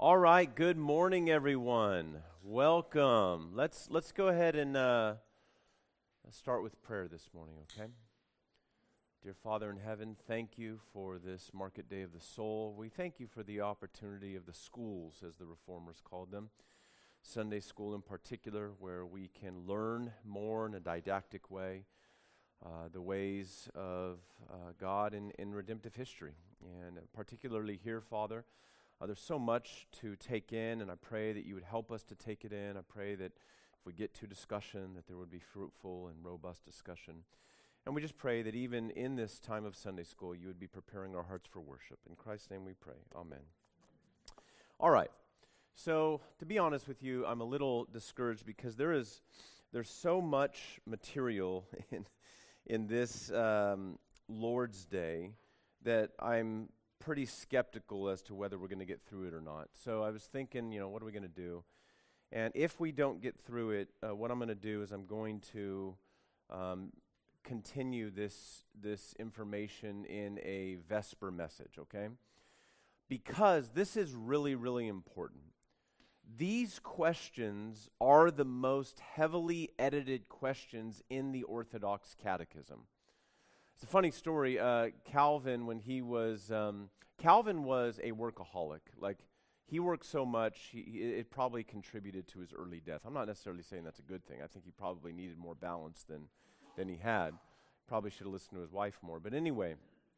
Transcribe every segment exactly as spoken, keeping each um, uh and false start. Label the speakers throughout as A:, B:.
A: All right, good morning, everyone. Welcome. Let's let's go ahead and uh, start with prayer this morning, okay? Dear Father in heaven, thank you for this market day of the soul. We thank you for the opportunity of the schools, as the Reformers called them, Sunday school in particular, where we can learn more in a didactic way uh, the ways of uh, God in, in redemptive history. And particularly here, Father, Uh, there's so much to take in, and I pray that you would help us to take it in. I pray that if we get to discussion, that there would be fruitful and robust discussion. And we just pray that even in this time of Sunday school, you would be preparing our hearts for worship. In Christ's name we pray. Amen. All right. So, to be honest with you, I'm a little discouraged because there is there's so much material in, in this um, Lord's Day that I'm pretty skeptical as to whether we're going to get through it or not. So I was thinking, you know, what are we going to do? And if we don't get through it, uh, what I'm going to do is I'm going to um, continue this this information in a Vesper message, okay? Because this is really, really important. These questions are the most heavily edited questions in the Orthodox Catechism. It's a funny story. Uh, Calvin, when he was, um, Calvin was a workaholic. Like, he worked so much, he, it probably contributed to his early death. I'm not necessarily saying that's a good thing. I think he probably needed more balance than, than he had. Probably should have listened to his wife more. But anyway,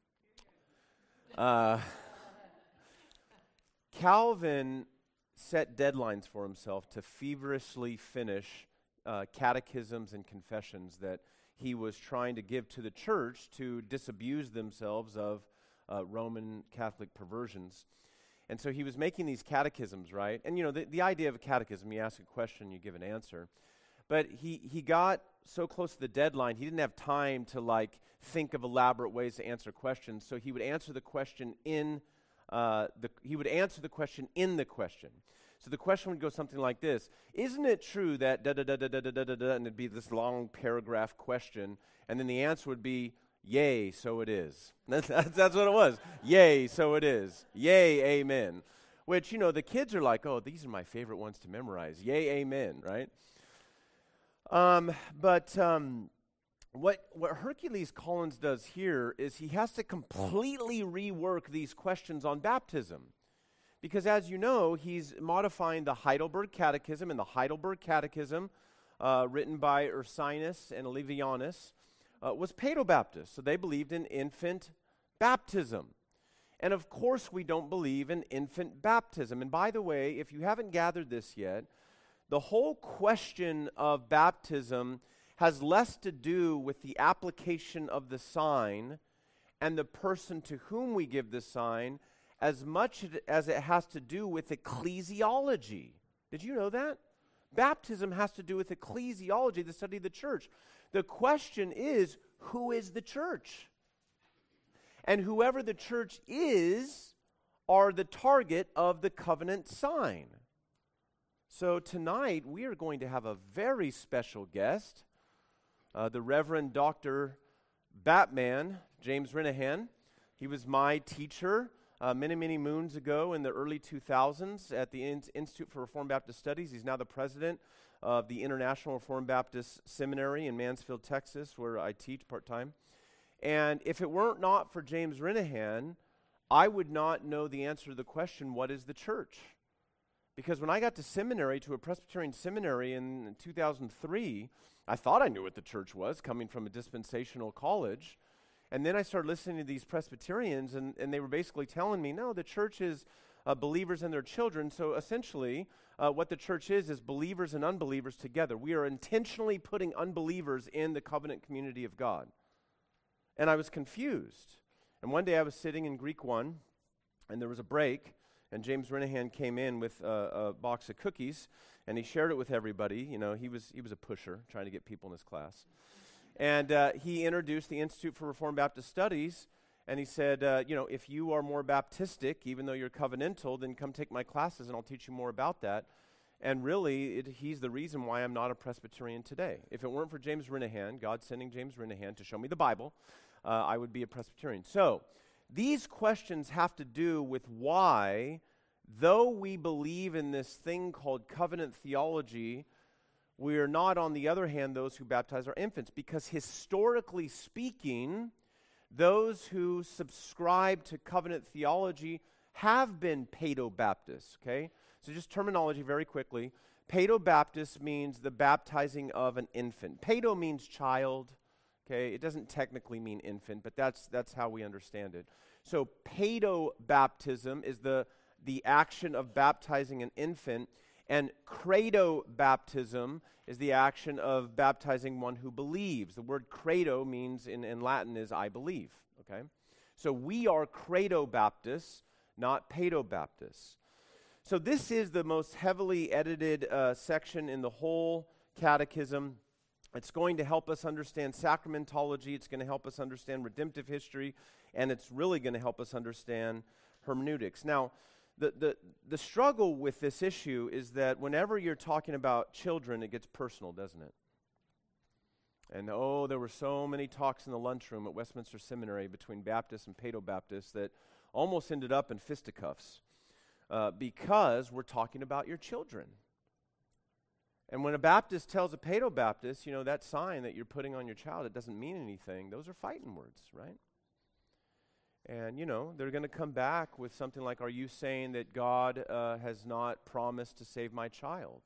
A: uh, Calvin set deadlines for himself to feverishly finish uh, catechisms and confessions that he was trying to give to the church to disabuse themselves of uh, Roman Catholic perversions. And so he was making these catechisms, right? And, you know, the, the idea of a catechism, you ask a question, you give an answer. But he, he got so close to the deadline, he didn't have time to, like, think of elaborate ways to answer questions. So he would answer the question in, uh, the he would answer the question in the question. So the question would go something like this: isn't it true that da da da da da da da da da, and it'd be this long paragraph question, and then the answer would be, yea, so it is. That's, that's, that's what it was. Yea, so it is. Yea, amen. Which, you know, the kids are like, oh, these are my favorite ones to memorize. Yea, amen, right? Um, but um, what what Hercules Collins does here is he has to completely rework these questions on baptism. Because as you know, he's modifying the Heidelberg Catechism, and the Heidelberg Catechism, uh, written by Ursinus and Olevianus, uh, was Paedobaptist. So they believed in infant baptism. And of course we don't believe in infant baptism. And by the way, if you haven't gathered this yet, the whole question of baptism has less to do with the application of the sign and the person to whom we give the sign as much as it has to do with ecclesiology. Did you know that? Baptism has to do with ecclesiology, the study of the church. The question is, who is the church? And whoever the church is are the target of the covenant sign. So tonight we are going to have a very special guest, uh, the Reverend Doctor Batman, James Renihan. He was my teacher Uh, many, many moons ago in the early two thousands at the In- Institute for Reformed Baptist Studies. He's now the president of the International Reformed Baptist Seminary in Mansfield, Texas, where I teach part-time. And if it weren't not for James Renihan, I would not know the answer to the question, what is the church? Because when I got to seminary, to a Presbyterian seminary in two thousand three, I thought I knew what the church was, coming from a dispensational college. And then I started listening to these Presbyterians, and, and they were basically telling me, no, the church is uh, believers and their children. So essentially, uh, what the church is, is believers and unbelievers together. We are intentionally putting unbelievers in the covenant community of God. And I was confused. And one day I was sitting in Greek one, and there was a break, and James Renihan came in with uh, a box of cookies, and he shared it with everybody. You know, he was he was a pusher, trying to get people in his class. And uh, he introduced the Institute for Reformed Baptist Studies, and he said, uh, you know, if you are more Baptistic, even though you're covenantal, then come take my classes and I'll teach you more about that. And really, it, he's the reason why I'm not a Presbyterian today. If it weren't for James Renihan, God sending James Renihan to show me the Bible, uh, I would be a Presbyterian. So, these questions have to do with why though we believe in this thing called covenant theology, we are not, on the other hand, those who baptize our infants, because historically speaking, those who subscribe to covenant theology have been Paedo-Baptists, okay? So just terminology very quickly. Paedo-Baptist means the baptizing of an infant. Paedo means child, okay? It doesn't technically mean infant, but that's that's how we understand it. So paedo-baptism is the, the action of baptizing an infant, and credo-baptism is the action of baptizing one who believes. The word credo means in, in Latin is I believe, okay? So we are credo-Baptists, not paedo-Baptists. So this is the most heavily edited uh, section in the whole catechism. It's going to help us understand sacramentology. It's going to help us understand redemptive history. And it's really going to help us understand hermeneutics. Now, the, the, the struggle with this issue is that whenever you're talking about children, it gets personal, doesn't it? And oh, there were so many talks in the lunchroom at Westminster Seminary between Baptists and Paedo-Baptists that almost ended up in fisticuffs. Uh, because we're talking about your children. And when a Baptist tells a Paedo-Baptist, you know, that sign that you're putting on your child, it doesn't mean anything, those are fighting words, right? And, you know, they're going to come back with something like, are you saying that God uh, has not promised to save my child?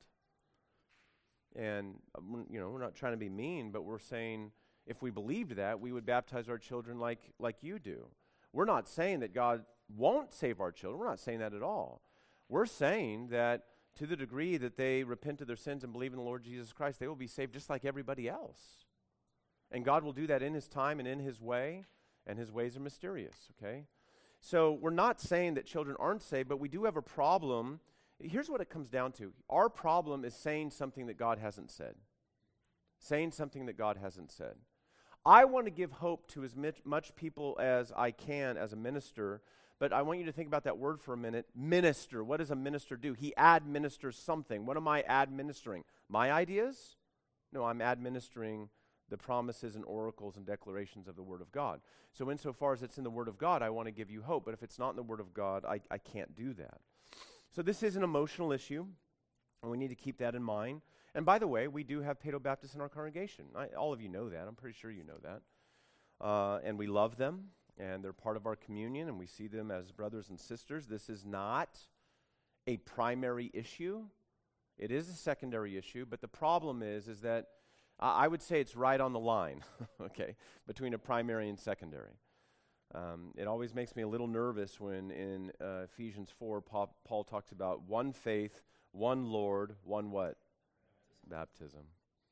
A: And, um, you know, we're not trying to be mean, but we're saying if we believed that, we would baptize our children like like you do. We're not saying that God won't save our children. We're not saying that at all. We're saying that to the degree that they repent of their sins and believe in the Lord Jesus Christ, they will be saved just like everybody else. And God will do that in His time and in His way, and His ways are mysterious, okay? So we're not saying that children aren't saved, but we do have a problem. Here's what it comes down to. Our problem is saying something that God hasn't said. Saying something that God hasn't said. I want to give hope to as much, much people as I can as a minister, but I want you to think about that word for a minute. Minister. What does a minister do? He administers something. What am I administering? My ideas? No, I'm administering the promises and oracles and declarations of the Word of God. So insofar as it's in the Word of God, I want to give you hope. But if it's not in the Word of God, I, I can't do that. So this is an emotional issue, and we need to keep that in mind. And by the way, we do have Paedo-Baptists in our congregation. I, all of you know that. I'm pretty sure you know that. Uh, and we love them, and they're part of our communion, and we see them as brothers and sisters. This is not a primary issue. It is a secondary issue, but the problem is, is that uh, I would say it's right on the line, okay, between a primary and secondary. Um, it always makes me a little nervous when in uh, Ephesians four, Paul, Paul talks about one faith, one Lord, one what? Baptism.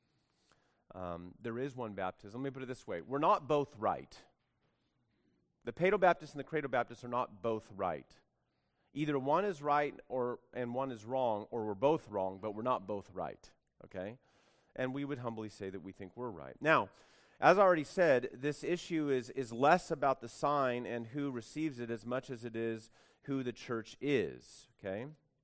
A: Um, there is one baptism. Let me put it this way. We're not both right. The Paedo-Baptists and the Credo-Baptists are not both right. Either one is right or and one is wrong, or we're both wrong, but we're not both right, okay? And we would humbly say that we think we're right. Now, as I already said, this issue is, is less about the sign and who receives it as much as it is who the church is, okay?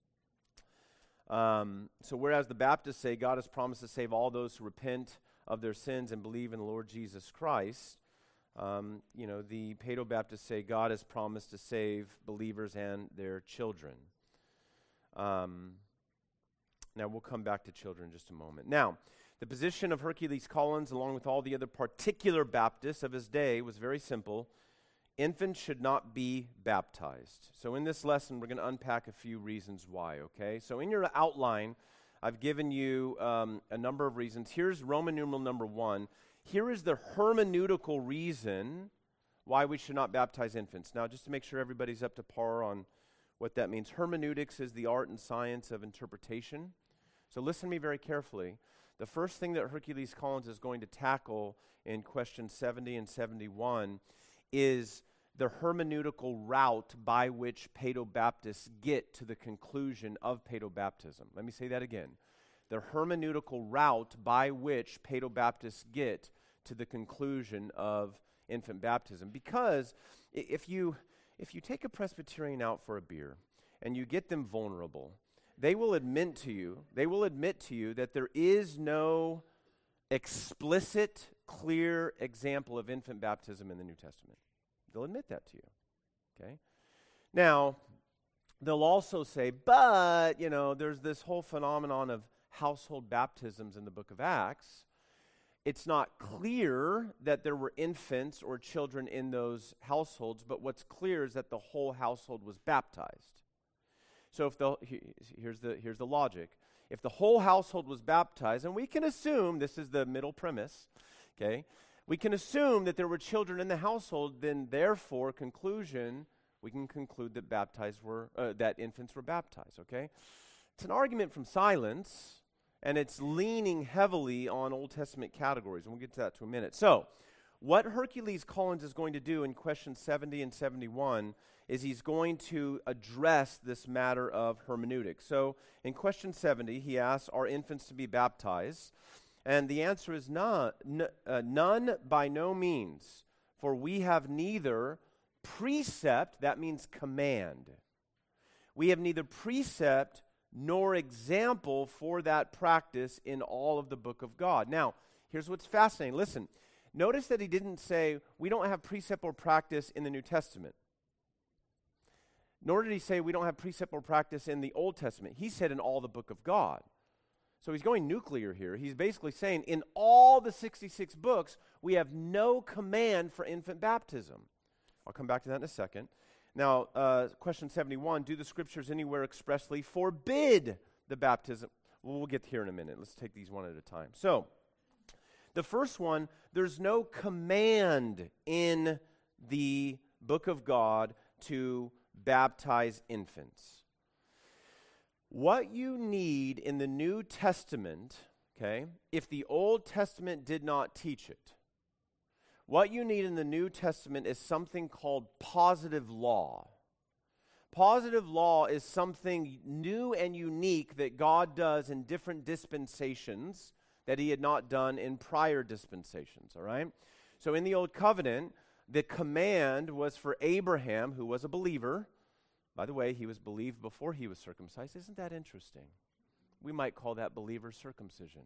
A: Um, so whereas the Baptists say God has promised to save all those who repent of their sins and believe in the Lord Jesus Christ, um, you know, the Paedo-Baptists say God has promised to save believers and their children. Um, now, we'll come back to children in just a moment. Now, the position of Hercules Collins, along with all the other particular Baptists of his day, was very simple. Infants should not be baptized. So in this lesson, we're going to unpack a few reasons why, okay? So in your outline, I've given you um, a number of reasons. Here's Roman numeral number one. Here is the hermeneutical reason why we should not baptize infants. Now, just to make sure everybody's up to par on what that means. Hermeneutics is the art and science of interpretation. So listen to me very carefully. The first thing that Hercules Collins is going to tackle in question seventy and seventy-one is the hermeneutical route by which Paedo-Baptists get to the conclusion of Paedo-Baptism. Let me say that again. The hermeneutical route by which Paedo-Baptists get to the conclusion of infant baptism. Because if you, if you take a Presbyterian out for a beer and you get them vulnerable, they will admit to you, they will admit to you that there is no explicit, clear example of infant baptism in the New Testament. They'll admit that to you, okay? Now, they'll also say, but, you know, there's this whole phenomenon of household baptisms in the book of Acts. It's not clear that there were infants or children in those households, but what's clear is that the whole household was baptized. So if the here's the here's the logic. If the whole household was baptized, and we can assume, this is the middle premise, okay? We can assume that there were children in the household, then therefore, conclusion, we can conclude that baptized were uh, that infants were baptized, okay? It's an argument from silence, and it's leaning heavily on Old Testament categories, and we'll get to that to a minute. So, what Hercules Collins is going to do in questions seventy and seventy-one is he's going to address this matter of hermeneutics. So, in question seventy, he asks, are infants to be baptized? And the answer is none, n- uh, none by no means, for we have neither precept, that means command. We have neither precept nor example for that practice in all of the book of God. Now, here's what's fascinating. Listen, notice that he didn't say, we don't have precept or practice in the New Testament. Nor did he say we don't have precept or practice in the Old Testament. He said in all the book of God. So he's going nuclear here. He's basically saying in all the sixty-six books, we have no command for infant baptism. I'll come back to that in a second. Now, uh, question seventy-one, do the scriptures anywhere expressly forbid the baptism? Well, we'll get here in a minute. Let's take these one at a time. So, the first one, there's no command in the book of God to baptize infants. What you need in the New Testament, okay, if the Old Testament did not teach it, what you need in the New Testament is something called positive law. Positive law is something new and unique that God does in different dispensations that he had not done in prior dispensations, all right? So in the Old Covenant, the command was for Abraham, who was a believer. By the way, he was believed before he was circumcised. Isn't that interesting? We might call that believer circumcision.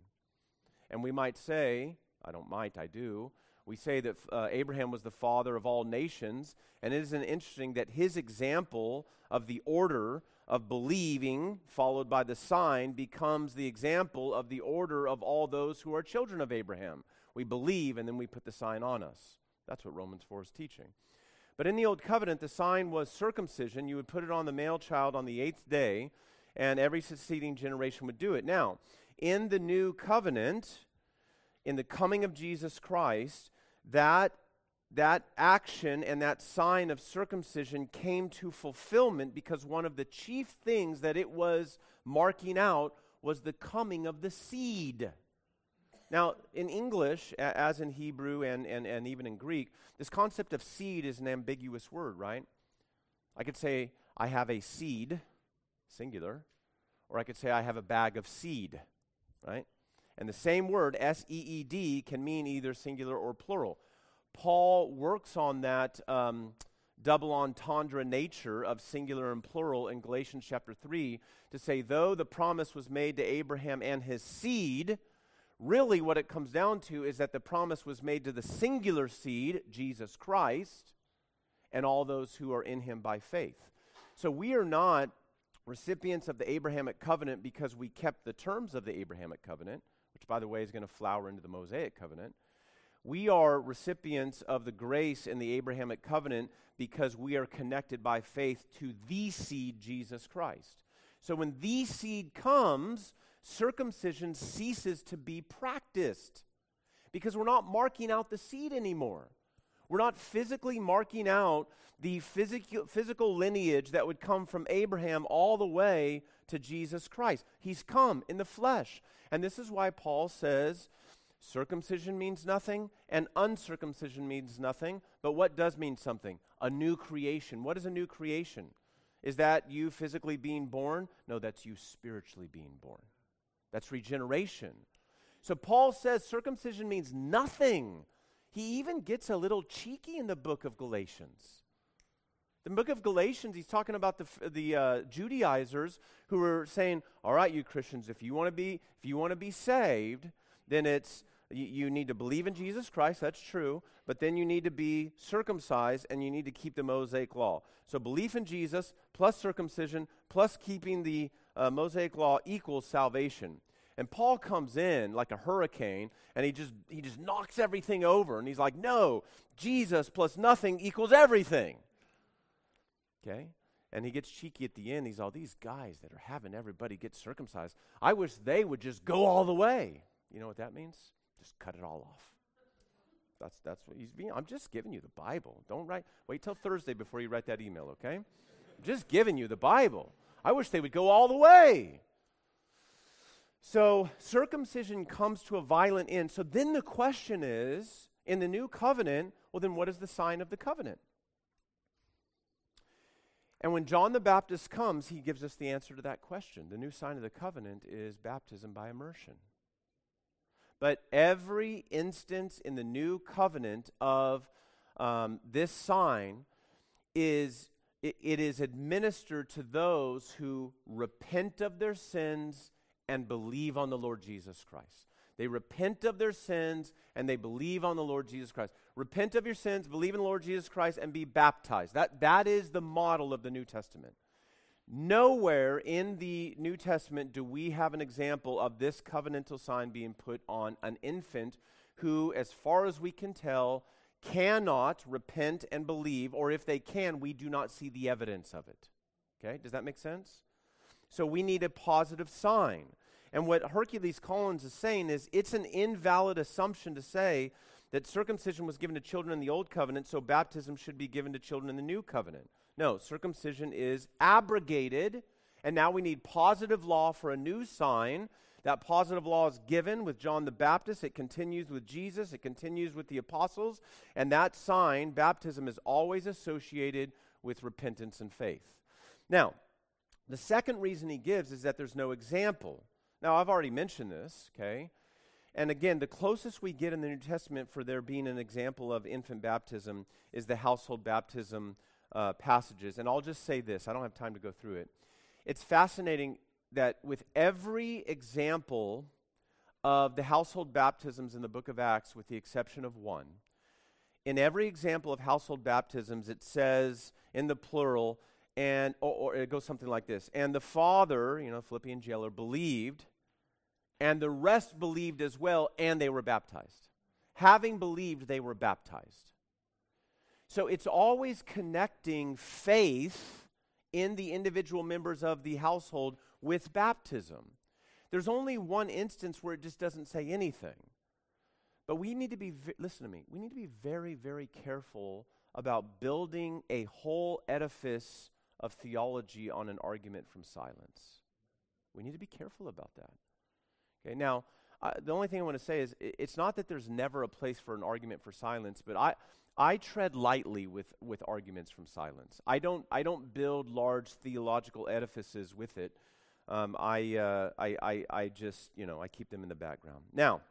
A: And we might say, I don't might, I do, we say that uh, Abraham was the father of all nations, and it isn't interesting that his example of the order of believing, followed by the sign, becomes the example of the order of all those who are children of Abraham. We believe, and then we put the sign on us. That's what Romans four is teaching. But in the Old Covenant, the sign was circumcision. You would put it on the male child on the eighth day, and every succeeding generation would do it. Now, in the New Covenant, in the coming of Jesus Christ, that, that action and that sign of circumcision came to fulfillment because one of the chief things that it was marking out was the coming of the seed. Now, in English, a- as in Hebrew and, and, and even in Greek, this concept of seed is an ambiguous word, right? I could say, I have a seed, singular, or I could say, I have a bag of seed, right? And the same word, S E E D, can mean either singular or plural. Paul works on that um, double entendre nature of singular and plural in Galatians chapter three to say, though the promise was made to Abraham and his seed, really what it comes down to is that the promise was made to the singular seed, Jesus Christ, and all those who are in him by faith. So we are not recipients of the Abrahamic covenant because we kept the terms of the Abrahamic covenant, which, by the way, is going to flower into the Mosaic covenant. We are recipients of the grace in the Abrahamic covenant because we are connected by faith to the seed, Jesus Christ. So when the seed comes, circumcision ceases to be practiced because we're not marking out the seed anymore. We're not physically marking out the physical, physical lineage that would come from Abraham all the way to Jesus Christ. He's come in the flesh. And this is why Paul says circumcision means nothing and uncircumcision means nothing. But what does mean something? A new creation. What is a new creation? Is that you physically being born? No, that's you spiritually being born. That's regeneration. So Paul says circumcision means nothing. He even gets a little cheeky in the book of Galatians. The book of Galatians, he's talking about the the uh, Judaizers who are saying, "All right, you Christians, if you want to be if you want to be saved, then it's You, you need to believe in Jesus Christ, that's true, but then you need to be circumcised and you need to keep the Mosaic law. So belief in Jesus plus circumcision plus keeping the uh, Mosaic law equals salvation. And Paul comes in like a hurricane and he just he just knocks everything over and he's like, no, Jesus plus nothing equals everything. Okay? And he gets cheeky at the end. He's all, these guys that are having everybody get circumcised, I wish they would just go all the way. You know what that means? Just cut it all off. That's that's what he's being. I'm just giving you the Bible. Don't write. Wait till Thursday before you write that email, okay? I'm just giving you the Bible. I wish they would go all the way. So circumcision comes to a violent end. So then the question is, in the new covenant, well then what is the sign of the covenant? And when John the Baptist comes, he gives us the answer to that question. The new sign of the covenant is baptism by immersion. But every instance in the new covenant of um, this sign is it, it is administered to those who repent of their sins and believe on the Lord Jesus Christ. They repent of their sins and they believe on the Lord Jesus Christ. Repent of your sins, believe in the Lord Jesus Christ, and be baptized. That, that is the model of the New Testament. Nowhere in the New Testament do we have an example of this covenantal sign being put on an infant who, as far as we can tell, cannot repent and believe, or if they can, we do not see the evidence of it. Okay, does that make sense? So we need a positive sign. And what Hercules Collins is saying is it's an invalid assumption to say that circumcision was given to children in the Old Covenant, so baptism should be given to children in the New Covenant. No, circumcision is abrogated, and now we need positive law for a new sign. That positive law is given with John the Baptist. It continues with Jesus. It continues with the apostles. And that sign, baptism, is always associated with repentance and faith. Now, the second reason he gives is that there's no example. Now, I've already mentioned this, okay? And again, the closest we get in the New Testament for there being an example of infant baptism is the household baptism uh, passages. And I'll just say this. I don't have time to go through it. It's fascinating that with every example of the household baptisms in the book of Acts, with the exception of one, in every example of household baptisms, it says in the plural, and or, or it goes something like this, and the father, you know, Philippian jailer, believed, and the rest believed as well, and they were baptized. Having believed, they were baptized. So it's always connecting faith in the individual members of the household with baptism. There's only one instance where it just doesn't say anything. But we need to be, v- listen to me, we need to be very, very careful about building a whole edifice of theology on an argument from silence. We need to be careful about that. Okay, now, uh, the only thing I want to say is i- it's not that there's never a place for an argument for silence, but I I tread lightly with, with arguments from silence. I don't I don't build large theological edifices with it. Um, I, uh, I I I just, you know, I keep them in the background. Now,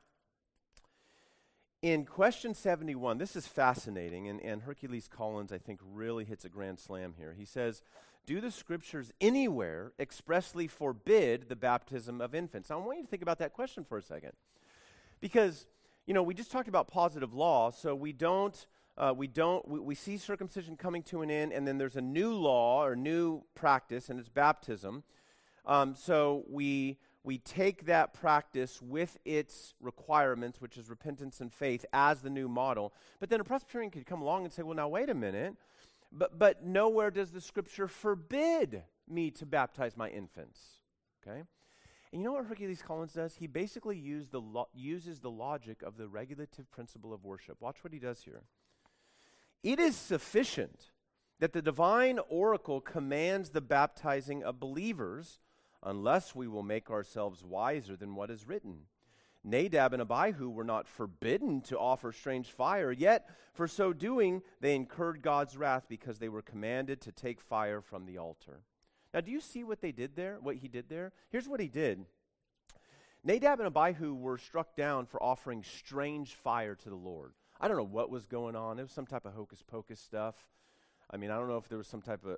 A: in question seventy-one, this is fascinating, and, and Hercules Collins, I think, really hits a grand slam here. He says, do the scriptures anywhere expressly forbid the baptism of infants? Now, I want you to think about that question for a second. Because, you know, we just talked about positive law, so we don't, uh, we don't, we, we see circumcision coming to an end, and then there's a new law or new practice, and it's baptism. Um, so we... We take that practice with its requirements, which is repentance and faith, as the new model. But then a Presbyterian could come along and say, well, now wait a minute. But but nowhere does the Scripture forbid me to baptize my infants. Okay? And you know what Hercules Collins does? He basically use the lo- uses the logic of the regulative principle of worship. Watch what he does here. It is sufficient that the divine oracle commands the baptizing of believers, unless we will make ourselves wiser than what is written. Nadab and Abihu were not forbidden to offer strange fire, yet for so doing they incurred God's wrath because they were commanded to take fire from the altar. Now, do you see what they did there, what he did there? Here's what he did. Nadab and Abihu were struck down for offering strange fire to the Lord. I don't know what was going on. It was some type of hocus pocus stuff. I mean, I don't know if there was some type of...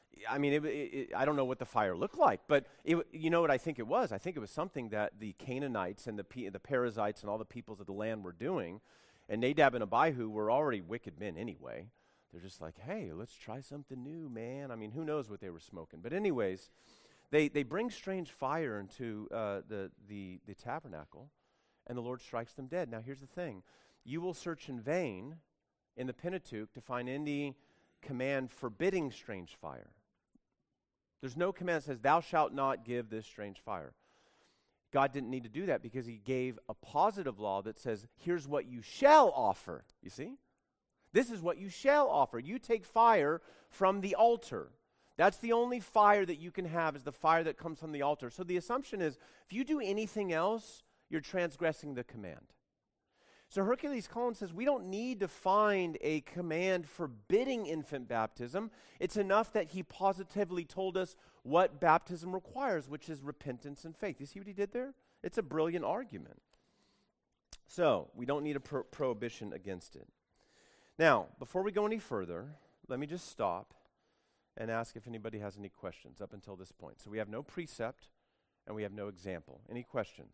A: I mean, it, it, it, I don't know what the fire looked like, but it, you know what I think it was? I think it was something that the Canaanites and the P, the Perizzites and all the peoples of the land were doing, and Nadab and Abihu were already wicked men anyway. They're just like, hey, let's try something new, man. I mean, who knows what they were smoking? But anyways, they, they bring strange fire into uh, the, the, the tabernacle, and the Lord strikes them dead. Now, here's the thing. You will search in vain in the Pentateuch to find any command forbidding strange fire. There's no command that says, thou shalt not give this strange fire. God didn't need to do that because he gave a positive law that says, here's what you shall offer. You see? This is what you shall offer. You take fire from the altar. That's the only fire that you can have, is the fire that comes from the altar. So the assumption is, if you do anything else, you're transgressing the command. So Hercules Collins says we don't need to find a command forbidding infant baptism. It's enough that he positively told us what baptism requires, which is repentance and faith. You see what he did there? It's a brilliant argument. So we don't need a pro- prohibition against it. Now, before we go any further, let me just stop and ask if anybody has any questions up until this point. So we have no precept and we have no example. Any questions?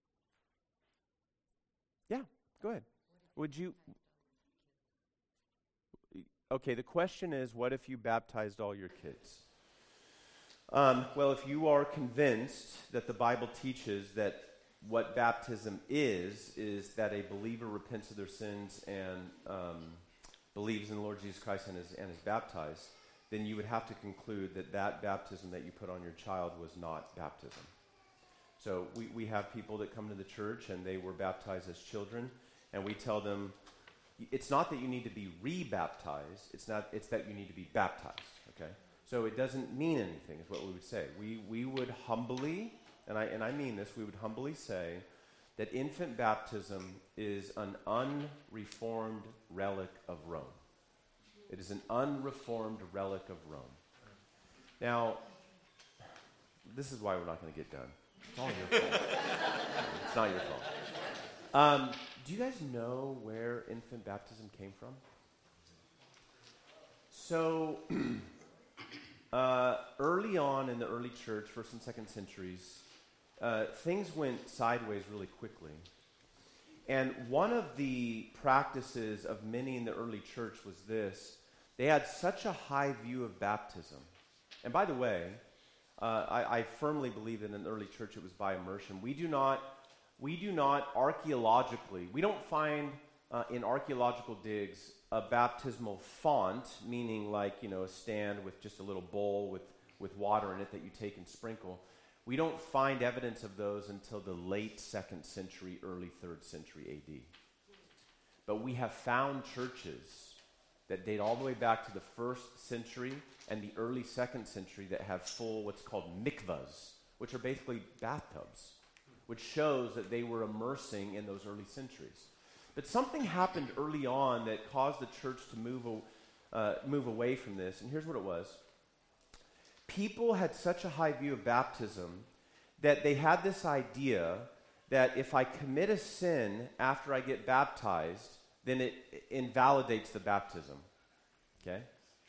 A: Yeah. Go ahead. Would you... Okay, the question is, what if you baptized all your kids? Um, well, if you are convinced that the Bible teaches that what baptism is, is that a believer repents of their sins and um, believes in the Lord Jesus Christ and is, and is baptized, then you would have to conclude that that baptism that you put on your child was not baptism. So we, we have people that come to the church and they were baptized as children, and we tell them, it's not that you need to be re-baptized, it's not, it's that you need to be baptized, okay? So it doesn't mean anything, is what we would say. We we would humbly, and I and I mean this, we would humbly say that infant baptism is an unreformed relic of Rome. It is an unreformed relic of Rome. Now, this is why we're not going to get done. It's all your fault. It's not your fault. Um, do you guys know where infant baptism came from? So, uh, early on in the early church, first and second centuries, uh, things went sideways really quickly. And one of the practices of many in the early church was this. They had such a high view of baptism. And by the way, uh, I, I firmly believe that in the early church it was by immersion. We do not... We do not archaeologically, we don't find uh, in archaeological digs a baptismal font, meaning like, you know, a stand with just a little bowl with, with water in it that you take and sprinkle. We don't find evidence of those until the late second century, early third century A D. But we have found churches that date all the way back to the first century and the early second century that have full what's called mikvahs, which are basically bathtubs, which shows that they were immersing in those early centuries. But something happened early on that caused the church to move, uh, move away from this, and here's what it was. People had such a high view of baptism that they had this idea that if I commit a sin after I get baptized, then it invalidates the baptism, okay?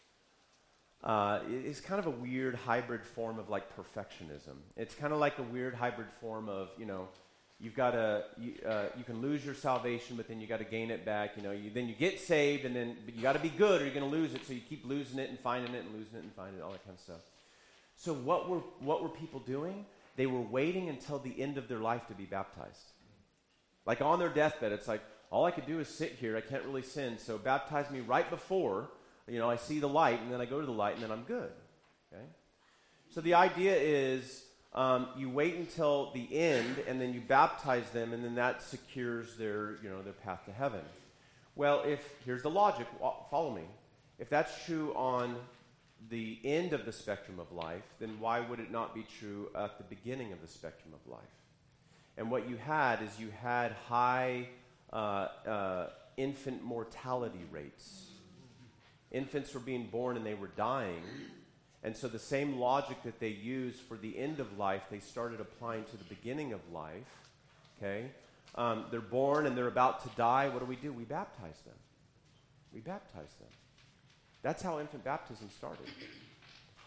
A: Uh, it's kind of a weird hybrid form of like perfectionism. It's kind of like a weird hybrid form of, you know, you've got to, you, uh, you can lose your salvation, but then you got to gain it back. You know, you, then you get saved, and then but you got to be good, or you're going to lose it. So you keep losing it and finding it and losing it and finding it, all that kind of stuff. So what were what were people doing? They were waiting until the end of their life to be baptized. Like on their deathbed, it's like all I could do is sit here. I can't really sin, so baptize me right before. You know, I see the light, and then I go to the light, and then I'm good. Okay? So the idea is um, you wait until the end, and then you baptize them, and then that secures their, you know, their path to heaven. Well, if here's the logic. Follow me. If that's true on the end of the spectrum of life, then why would it not be true at the beginning of the spectrum of life? And what you had is you had high uh, uh, infant mortality rates. Infants were being born and they were dying. And so the same logic that they used for the end of life, they started applying to the beginning of life. Okay? Um, they're born and they're about to die. What do we do? We baptize them. We baptize them. That's how infant baptism started.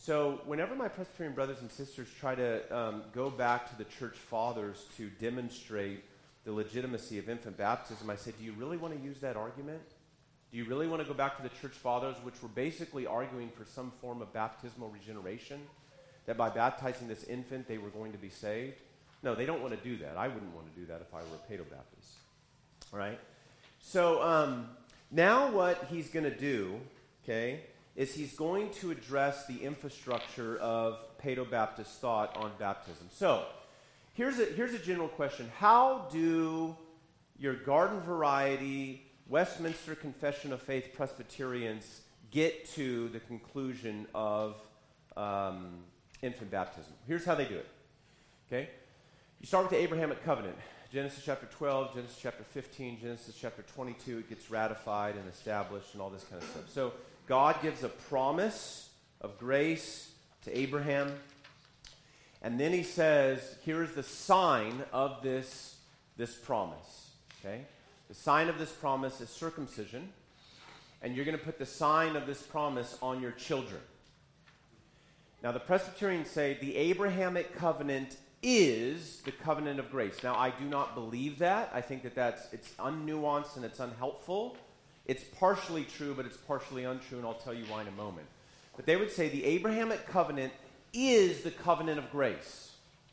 A: So whenever my Presbyterian brothers and sisters try to um, go back to the church fathers to demonstrate the legitimacy of infant baptism, I say, do you really want to use that argument? Do you really want to go back to the church fathers, which were basically arguing for some form of baptismal regeneration, that by baptizing this infant they were going to be saved? No, they don't want to do that. I wouldn't want to do that if I were a Paedo-Baptist. All right? So um, now what he's going to do, okay, is he's going to address the infrastructure of Paedo-Baptist thought on baptism. So here's a, here's a general question. How do your garden variety Westminster Confession of Faith Presbyterians get to the conclusion of um, infant baptism? Here's how they do it. Okay? You start with the Abrahamic covenant. Genesis chapter twelve, Genesis chapter fifteen, Genesis chapter twenty-two, it gets ratified and established and all this kind of stuff. So God gives a promise of grace to Abraham, and then he says, here's the sign of this, this promise. Okay? The sign of this promise is circumcision, and you're going to put the sign of this promise on your children. Now, the Presbyterians say the Abrahamic covenant is the covenant of grace. Now, I do not believe that. I think that that's it's unnuanced and it's unhelpful. It's partially true, but it's partially untrue, and I'll tell you why in a moment. But they would say the Abrahamic covenant is the covenant of grace.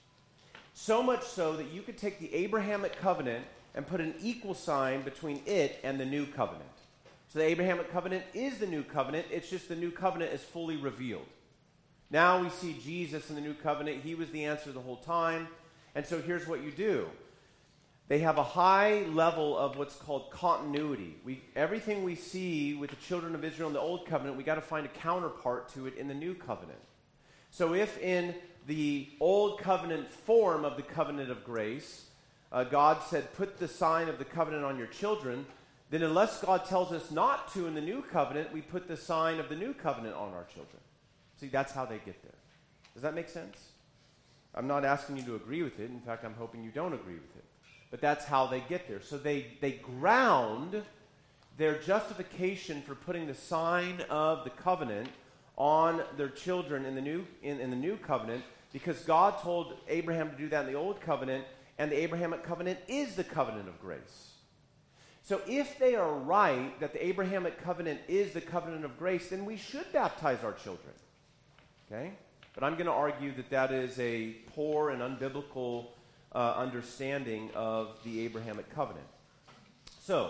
A: So much so that you could take the Abrahamic covenant and put an equal sign between it and the new covenant. So the Abrahamic covenant is the new covenant. It's just the new covenant is fully revealed. Now we see Jesus in the new covenant. He was the answer the whole time. And so here's what you do. They have a high level of what's called continuity. We, everything we see with the children of Israel in the old covenant, we got to find a counterpart to it in the new covenant. So if in the old covenant form of the covenant of grace, uh, God said, put the sign of the covenant on your children, then unless God tells us not to in the new covenant, we put the sign of the new covenant on our children. See, that's how they get there. Does that make sense? I'm not asking you to agree with it. In fact, I'm hoping you don't agree with it. But that's how they get there. So they, they ground their justification for putting the sign of the covenant on their children in the new, in, in the new covenant because God told Abraham to do that in the old covenant, and the Abrahamic covenant is the covenant of grace. So if they are right that the Abrahamic covenant is the covenant of grace, then we should baptize our children. Okay? But I'm going to argue that that is a poor and unbiblical uh, understanding of the Abrahamic covenant. So,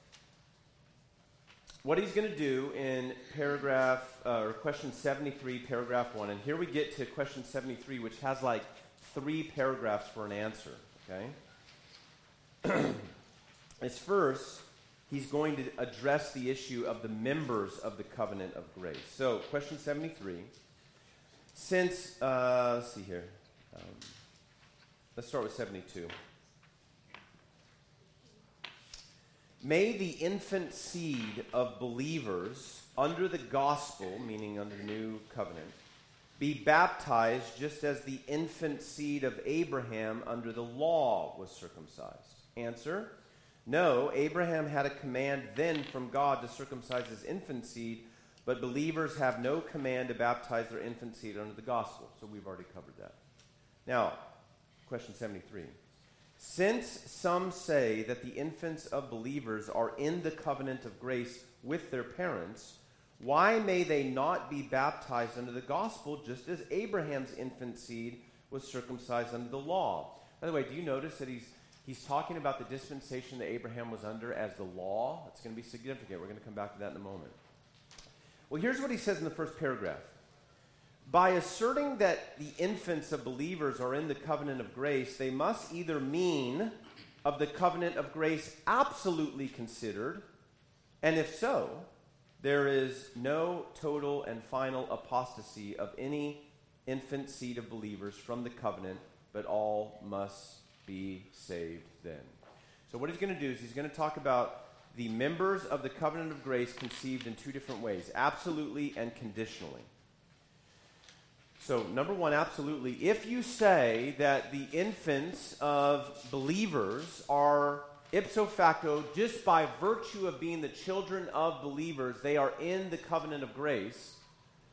A: what he's going to do in paragraph, uh, or question seventy-three, paragraph one, and here we get to question seventy-three, which has like three paragraphs for an answer. Okay? Is first, he's going to address the issue of the members of the covenant of grace. So, question seventy-three. Since, uh, let's see here. Um, let's start with seventy-two. May the infant seed of believers under the gospel, meaning under the new covenant, be baptized just as the infant seed of Abraham under the law was circumcised. Answer: no, Abraham had a command then from God to circumcise his infant seed, but believers have no command to baptize their infant seed under the gospel. So we've already covered that. Now, question seventy-three. Since some say that the infants of believers are in the covenant of grace with their parents, why may they not be baptized under the gospel just as Abraham's infant seed was circumcised under the law? By the way, do you notice that he's he's talking about the dispensation that Abraham was under as the law? It's going to be significant. We're going to come back to that in a moment. Well, here's what he says in the first paragraph. By asserting that the infants of believers are in the covenant of grace, they must either mean of the covenant of grace absolutely considered, and if so, there is no total and final apostasy of any infant seed of believers from the covenant, but all must be saved then. So what he's going to do is he's going to talk about the members of the covenant of grace conceived in two different ways, absolutely and conditionally. So, number one, absolutely. If you say that the infants of believers are ipso facto, just by virtue of being the children of believers, they are in the covenant of grace,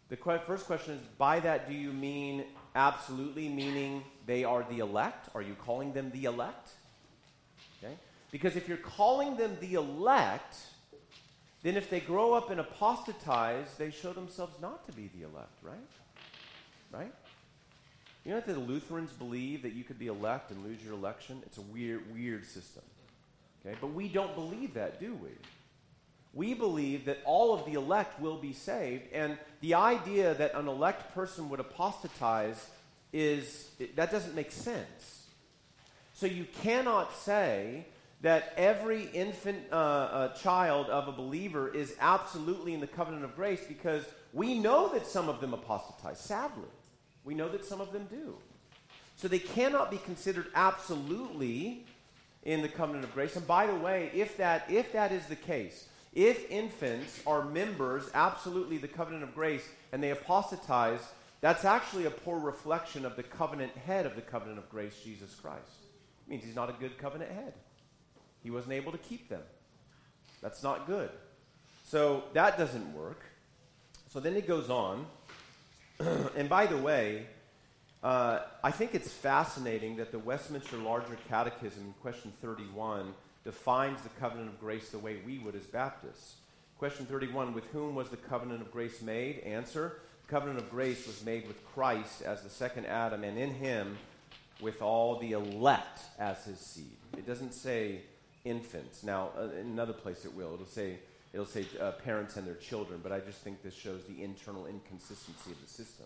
A: The que- first question is, by that do you mean absolutely, meaning they are the elect? Are you calling them the elect? Okay? Because if you're calling them the elect, then if they grow up and apostatize, they show themselves not to be the elect, right? Right? You know that the Lutherans believe that you could be elect and lose your election? It's a weird, weird system. Okay? But we don't believe that, do we? We believe that all of the elect will be saved, and the idea that an elect person would apostatize is, it, that doesn't make sense. So you cannot say that every infant uh, uh, child of a believer is absolutely in the covenant of grace, because we know that some of them apostatize, sadly. We know that some of them do. So they cannot be considered absolutely in the covenant of grace. And by the way, if that, if that is the case, if infants are members, absolutely the covenant of grace, and they apostatize, that's actually a poor reflection of the covenant head of the covenant of grace, Jesus Christ. It means he's not a good covenant head. He wasn't able to keep them. That's not good. So that doesn't work. So then it goes on. And by the way, uh, I think it's fascinating that the Westminster Larger Catechism, in question thirty-one, defines the covenant of grace the way we would as Baptists. Question thirty-one, with whom was the covenant of grace made? Answer, the covenant of grace was made with Christ as the second Adam, and in him with all the elect as his seed. It doesn't say infants. Now, uh, in another place it will. It'll say, it'll say uh, parents and their children, but I just think this shows the internal inconsistency of the system.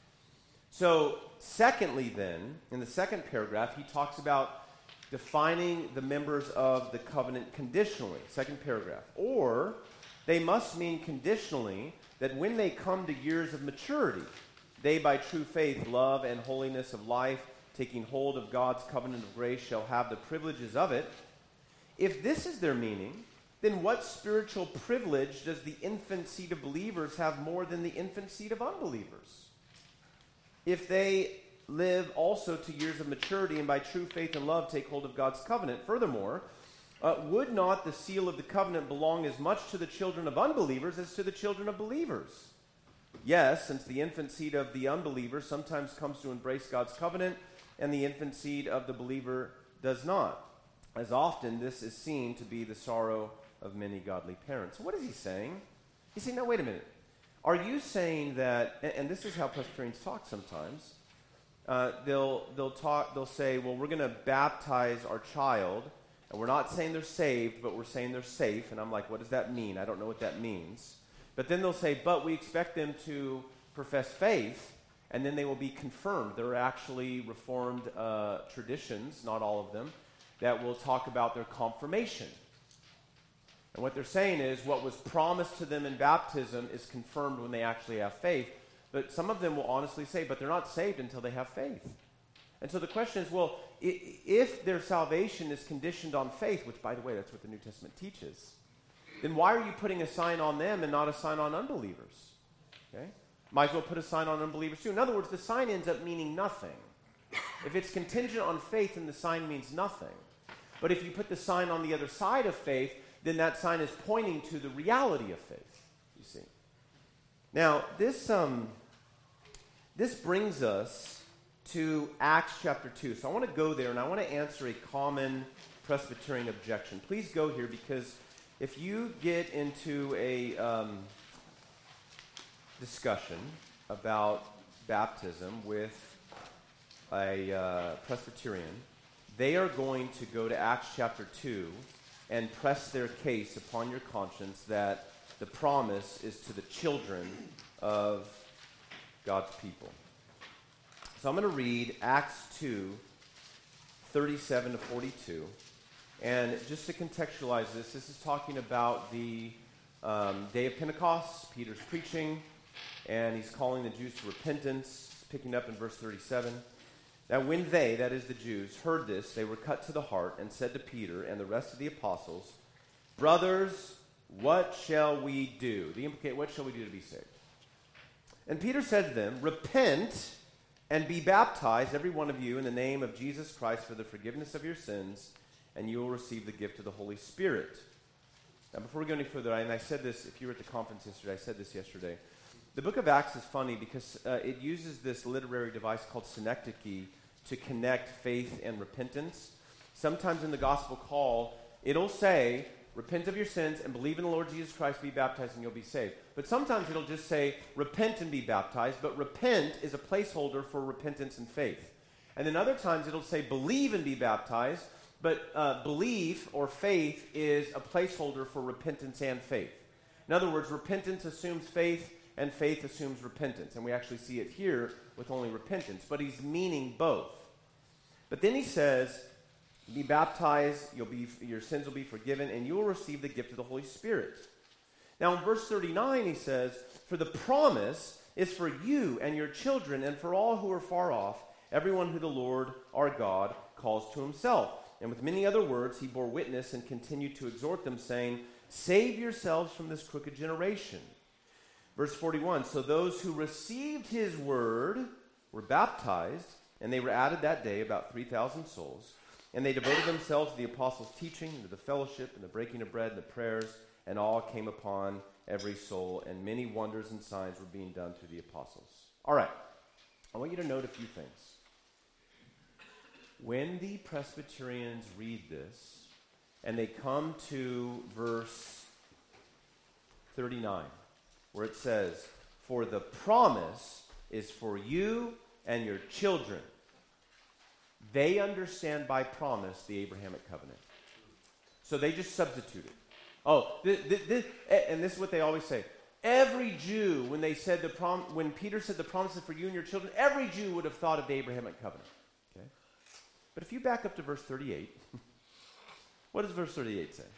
A: So, secondly then, in the second paragraph, he talks about defining the members of the covenant conditionally. Second paragraph. Or, they must mean conditionally that when they come to years of maturity, they by true faith, love, and holiness of life, taking hold of God's covenant of grace, shall have the privileges of it. If this is their meaning, then what spiritual privilege does the infant seed of believers have more than the infant seed of unbelievers? If they live also to years of maturity and by true faith and love take hold of God's covenant, furthermore, uh, would not the seal of the covenant belong as much to the children of unbelievers as to the children of believers? Yes, since the infant seed of the unbeliever sometimes comes to embrace God's covenant, and the infant seed of the believer does not. As often, this is seen to be the sorrow of many godly parents. So what is he saying? He's saying, no, wait a minute. Are you saying that, and, and this is how Presbyterians talk sometimes, uh, they'll, they'll, talk, they'll say, well, we're going to baptize our child, and we're not saying they're saved, but we're saying they're safe. And I'm like, what does that mean? I don't know what that means. But then they'll say, but we expect them to profess faith, and then they will be confirmed. There are actually Reformed uh, traditions, not all of them, that will talk about their confirmation. And what they're saying is what was promised to them in baptism is confirmed when they actually have faith. But some of them will honestly say, but they're not saved until they have faith. And so the question is, well, if their salvation is conditioned on faith, which, by the way, that's what the New Testament teaches, then why are you putting a sign on them and not a sign on unbelievers? Okay? Might as well put a sign on unbelievers too. In other words, the sign ends up meaning nothing. If it's contingent on faith, then the sign means nothing. But if you put the sign on the other side of faith, then that sign is pointing to the reality of faith, you see. Now, this, um, this brings us to Acts chapter two. So I want to go there, and I want to answer a common Presbyterian objection. Please go here, because if you get into a um, discussion about baptism with a uh, Presbyterian, they are going to go to Acts chapter two and press their case upon your conscience that the promise is to the children of God's people. So I'm going to read Acts two, thirty-seven to forty-two. And just to contextualize this, this is talking about the um, day of Pentecost. Peter's preaching, and he's calling the Jews to repentance, picking up in verse thirty-seven. Now when they, that is the Jews, heard this, they were cut to the heart and said to Peter and the rest of the apostles, brothers, what shall we do? The implicate, what shall we do to be saved? And Peter said to them, repent and be baptized, every one of you, in the name of Jesus Christ for the forgiveness of your sins, and you will receive the gift of the Holy Spirit. Now before we go any further, and I said this, if you were at the conference yesterday, I said this yesterday, The book of Acts is funny because uh, it uses this literary device called synecdoche to connect faith and repentance. Sometimes in the gospel call, it'll say, repent of your sins and believe in the Lord Jesus Christ, be baptized, and you'll be saved. But sometimes it'll just say, repent and be baptized, but repent is a placeholder for repentance and faith. And then other times it'll say, believe and be baptized, but uh, belief or faith is a placeholder for repentance and faith. In other words, repentance assumes faith, and faith assumes repentance. And we actually see it here with only repentance. But he's meaning both. But then he says, be baptized, you'll be, your sins will be forgiven, and you will receive the gift of the Holy Spirit. Now in verse thirty-nine he says, for the promise is for you and your children and for all who are far off, everyone who the Lord our God calls to himself. And with many other words he bore witness and continued to exhort them, saying, save yourselves from this crooked generation. Verse forty-one, so those who received his word were baptized, and they were added that day about three thousand souls. And they devoted themselves to the apostles' teaching, and to the fellowship, and the breaking of bread, and the prayers, and awe came upon every soul, and many wonders and signs were being done through the apostles. All right, I want you to note a few things. When the Presbyterians read this, and they come to verse thirty-nine, where it says, for the promise is for you and your children. They understand by promise the Abrahamic covenant. So they just substitute it. Oh, th- th- th- and this is what they always say. Every Jew, when they said the prom- when Peter said the promise is for you and your children, every Jew would have thought of the Abrahamic covenant. Okay? But if you back up to verse thirty-eight, what does verse thirty-eight say?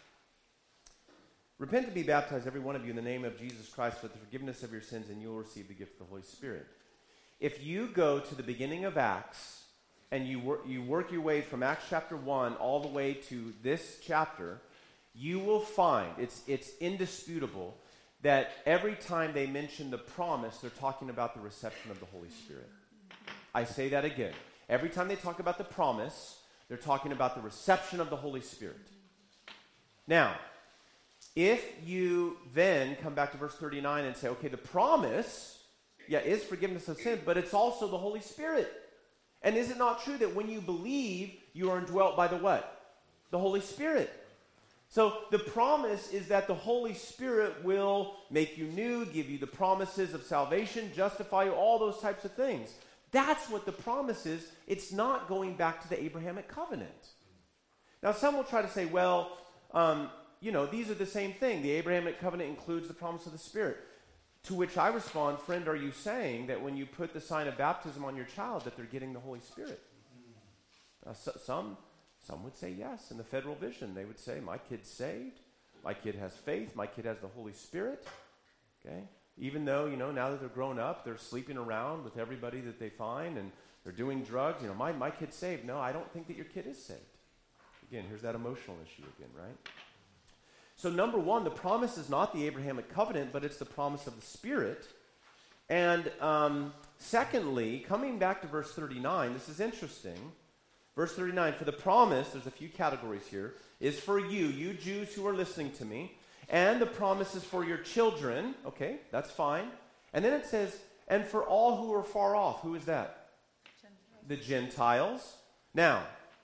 A: Repent and be baptized, every one of you, in the name of Jesus Christ for the forgiveness of your sins, and you will receive the gift of the Holy Spirit. If you go to the beginning of Acts, and you work, you work your way from Acts chapter one all the way to this chapter, you will find, it's, it's indisputable, that every time they mention the promise, they're talking about the reception of the Holy Spirit. I say that again. Every time they talk about the promise, they're talking about the reception of the Holy Spirit. Now, if you then come back to verse thirty-nine and say, okay, the promise, yeah, is forgiveness of sin, but it's also the Holy Spirit. And is it not true that when you believe, you are indwelt by the what? The Holy Spirit. So the promise is that the Holy Spirit will make you new, give you the promises of salvation, justify you, all those types of things. That's what the promise is. It's not going back to the Abrahamic covenant. Now some will try to say, well, um, you know, these are the same thing. The Abrahamic covenant includes the promise of the Spirit. To which I respond, friend, are you saying that when you put the sign of baptism on your child that they're getting the Holy Spirit? Uh, so, some, some would say yes. In the federal vision, they would say, my kid's saved, my kid has faith, my kid has the Holy Spirit. Okay? Even though, you know, now that they're grown up, they're sleeping around with everybody that they find, and they're doing drugs. You know, my, my kid's saved. No, I don't think that your kid is saved. Again, here's that emotional issue again, right? So number one, the promise is not the Abrahamic covenant, but it's the promise of the Spirit. And um, secondly, coming back to verse thirty-nine, this is interesting. Verse thirty-nine, for the promise, there's a few categories here, is for you, you Jews who are listening to me, and the promise is for your children. Okay, that's fine. And then it says, and for all who are far off. Who is that? Gentiles. The Gentiles. Now,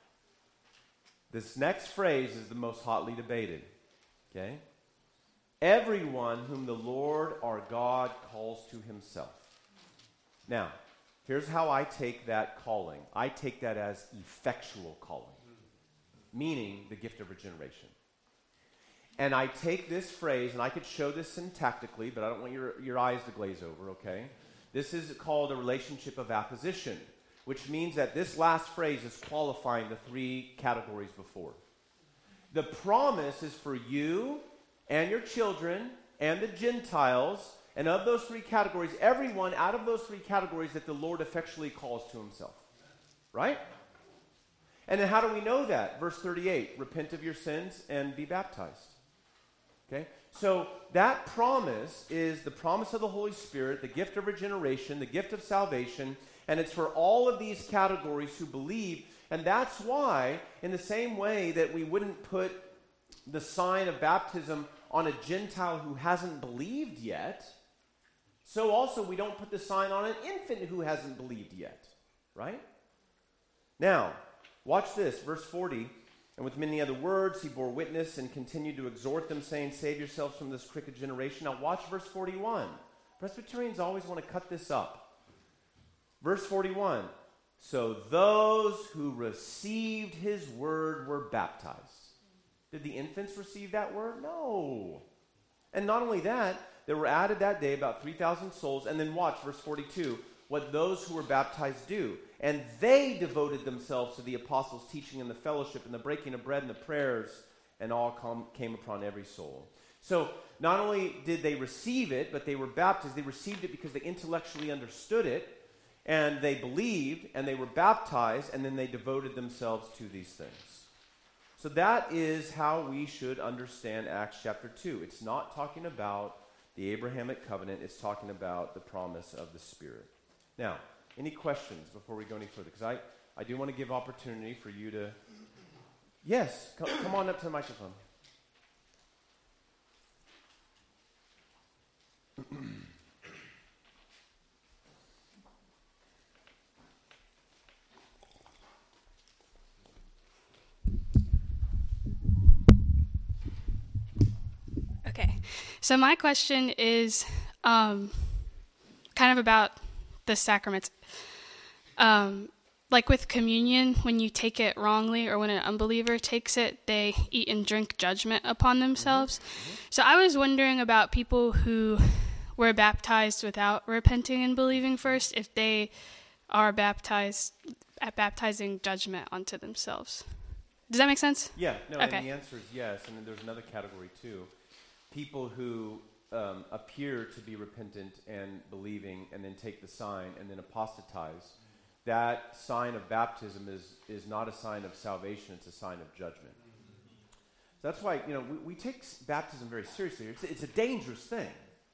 A: this next phrase is the most hotly debated. Okay? Everyone whom the Lord our God calls to himself. Now, here's how I take that calling. I take that as effectual calling, meaning the gift of regeneration. And I take this phrase, and I could show this syntactically, but I don't want your, your eyes to glaze over, okay? This is called a relationship of apposition, which means that this last phrase is qualifying the three categories before. The promise is for you and your children and the Gentiles, and of those three categories, everyone out of those three categories that the Lord effectually calls to himself. Right? And then how do we know that? Verse thirty-eight, repent of your sins and be baptized. Okay? So that promise is the promise of the Holy Spirit, the gift of regeneration, the gift of salvation, and it's for all of these categories who believe. And that's why, in the same way that we wouldn't put the sign of baptism on a Gentile who hasn't believed yet, so also we don't put the sign on an infant who hasn't believed yet, right? Now, watch this, verse forty. And with many other words, he bore witness and continued to exhort them, saying, save yourselves from this crooked generation. Now watch verse forty-one. Presbyterians always want to cut this up. Verse forty-one. So those who received his word were baptized. Did the infants receive that word? No. And not only that, there were added that day about three thousand souls. And then watch verse forty-two. What those who were baptized do. And they devoted themselves to the apostles' teaching and the fellowship and the breaking of bread and the prayers, and all come, came upon every soul. So not only did they receive it, but they were baptized. They received it because they intellectually understood it, and they believed, and they were baptized, and then they devoted themselves to these things. So that is how we should understand Acts chapter two. It's not talking about the Abrahamic covenant. It's talking about the promise of the Spirit. Now, any questions before we go any further? Because I, I do want to give opportunity for you to... Yes, come, come on up to the microphone.
B: Okay, so my question is um, kind of about the sacraments. Um, like with communion, when you take it wrongly or when an unbeliever takes it, they eat and drink judgment upon themselves. Mm-hmm. So I was wondering about people who were baptized without repenting and believing first, if they are baptized at baptizing judgment onto themselves. Does that make sense?
A: Yeah, no,
B: okay.
A: And the answer is yes. And then there's another category too. People who um, appear to be repentant and believing and then take the sign and then apostatize. That sign of baptism is, is not a sign of salvation, it's a sign of judgment. So that's why, you know, we, we take baptism very seriously. It's, it's a dangerous thing.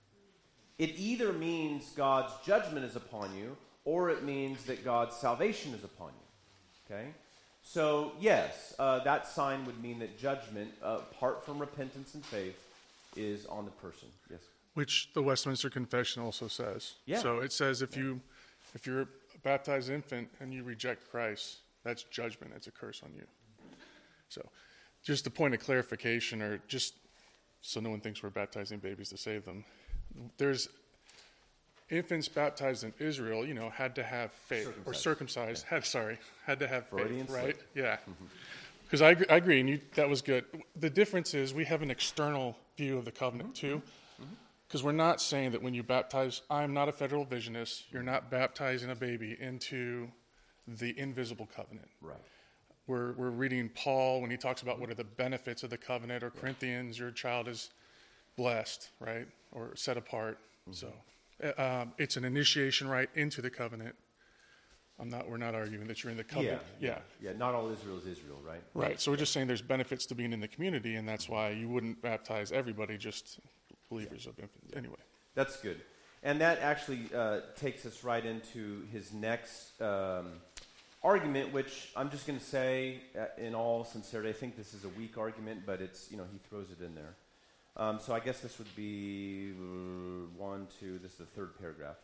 A: It either means God's judgment is upon you, or it means that God's salvation is upon you. Okay? So, yes, uh, that sign would mean that judgment, uh, apart from repentance and faith, is on the person. Yes?
C: Which the Westminster Confession also says.
A: Yeah.
C: So it says if you, if you're a baptized infant and you reject Christ, that's judgment. It's a curse on you. So just a point of clarification, or just so no one thinks we're baptizing babies to save them. There's infants baptized in Israel, you know, had to have faith, circumcised. or circumcised, yeah. had, sorry, had to have
A: Freudian
C: faith, right?
A: slip.
C: Yeah. Because mm-hmm. I, I agree, and you, that was good. The difference is we have an external view of the covenant, mm-hmm. too. Because mm-hmm. we're not saying that when you baptize, I'm not a federal visionist, you're not baptizing a baby into the invisible covenant.
A: Right.
C: We're we're reading Paul when he talks about what are the benefits of the covenant, or Corinthians, your child is blessed, right, or set apart. Mm-hmm. So um, it's an initiation right into the covenant. I'm not. We're not arguing that you're in the covenant.
A: Yeah,
C: yeah,
A: yeah. yeah not all Israel is Israel, right?
C: Right. So we're just saying there's benefits to being in the community, and that's why you wouldn't baptize everybody, just believers yeah. of infants. Anyway,
A: that's good, and that actually uh, takes us right into his next um, argument, which I'm just going to say, uh, in all sincerity, I think this is a weak argument, but it's, you know, he throws it in there. Um, so I guess this would be uh, one, two. This is the third paragraph.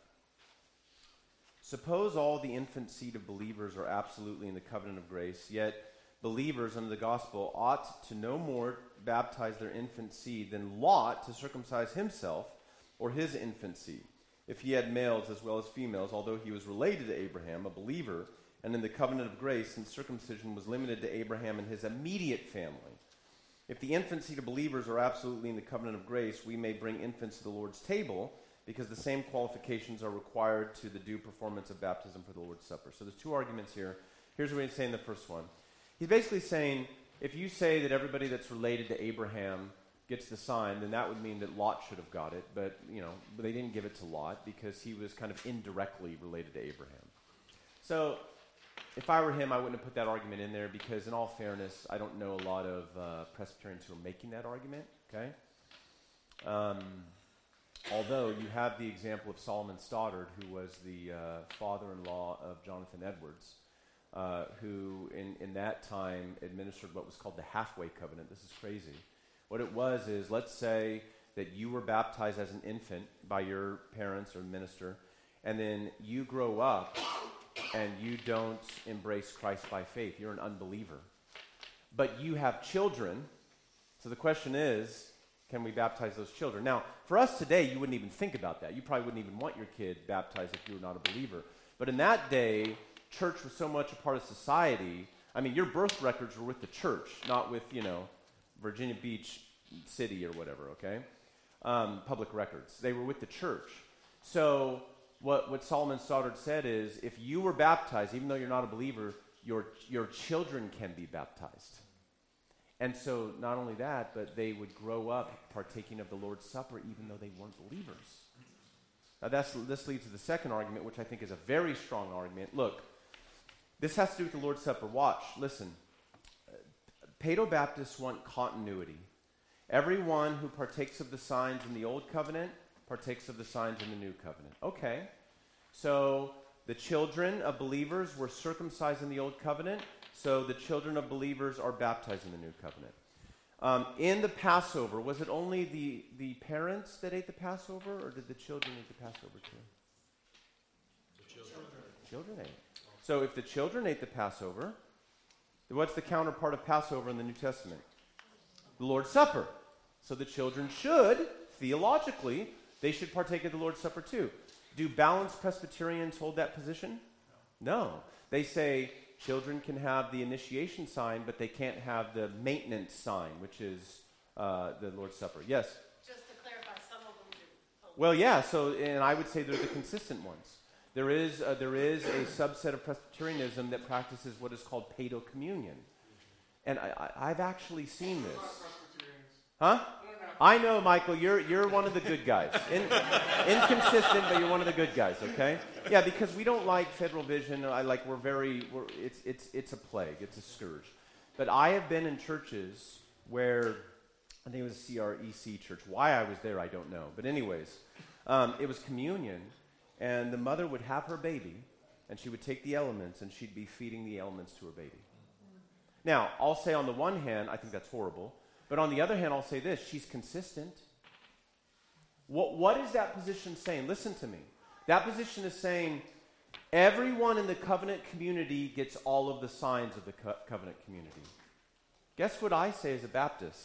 A: Suppose all the infant seed of believers are absolutely in the covenant of grace, yet believers under the gospel ought to no more baptize their infant seed than Lot to circumcise himself or his infant seed, if he had males as well as females, although he was related to Abraham, a believer, and in the covenant of grace, since circumcision was limited to Abraham and his immediate family. If the infant seed of believers are absolutely in the covenant of grace, we may bring infants to the Lord's table, because the same qualifications are required to the due performance of baptism for the Lord's Supper. So there's two arguments here. Here's what he's saying in the first one. He's basically saying, if you say that everybody that's related to Abraham gets the sign, then that would mean that Lot should have got it. But, you know, they didn't give it to Lot because he was kind of indirectly related to Abraham. So if I were him, I wouldn't have put that argument in there because, in all fairness, I don't know a lot of uh, Presbyterians who are making that argument, okay? Um... Although you have the example of Solomon Stoddard, who was the uh, father-in-law of Jonathan Edwards, uh, who in, in that time administered what was called the halfway covenant. This is crazy. What it was is, let's say that you were baptized as an infant by your parents or minister, and then you grow up and you don't embrace Christ by faith. You're an unbeliever. But you have children. So the question is, can we baptize those children? Now, for us today, you wouldn't even think about that. You probably wouldn't even want your kid baptized if you were not a believer. But in that day, church was so much a part of society. I mean, your birth records were with the church, not with, you know, Virginia Beach City or whatever, okay? Um, public records. They were with the church. So what, what Solomon Stoddard said is, if you were baptized, even though you're not a believer, your, your children can be baptized. And so not only that, but they would grow up partaking of the Lord's Supper even though they weren't believers. Now that's, this leads to the second argument, which I think is a very strong argument. Look, this has to do with the Lord's Supper. Watch, listen. Paedo-Baptists want continuity. Everyone who partakes of the signs in the Old Covenant partakes of the signs in the New Covenant. Okay, so the children of believers were circumcised in the Old Covenant, so the children of believers are baptized in the New Covenant. Um, in the Passover, was it only the, the parents that ate the Passover, or did the children eat the Passover too?
D: The children.
A: Children ate. So if the children ate the Passover, what's the counterpart of Passover in the New Testament? The Lord's Supper. So the children should, theologically, they should partake of the Lord's Supper too. Do balanced Presbyterians hold that position? No. They say children can have the initiation sign, but they can't have the maintenance sign, which is uh, the Lord's Supper. Yes?
E: Just to clarify, some of them do.
A: Well, yeah, so, and I would say they're the consistent ones. There is, uh, there is a subset of Presbyterianism that practices what is called paedo-communion. And I, I, I've actually seen this. Huh? I know, Michael, you're you're one of the good guys. In, inconsistent, but you're one of the good guys, okay? Yeah, because we don't like Federal Vision. I like, we're very, we're, it's, it's, it's a plague. It's a scourge. But I have been in churches where, I think it was a C R E C church. Why I was there, I don't know. But anyways, um, it was communion, and the mother would have her baby, and she would take the elements, and she'd be feeding the elements to her baby. Now, I'll say on the one hand, I think that's horrible. But on the other hand, I'll say this, she's consistent. What, what is that position saying? Listen to me. That position is saying everyone in the covenant community gets all of the signs of the co- covenant community. Guess what I say as a Baptist?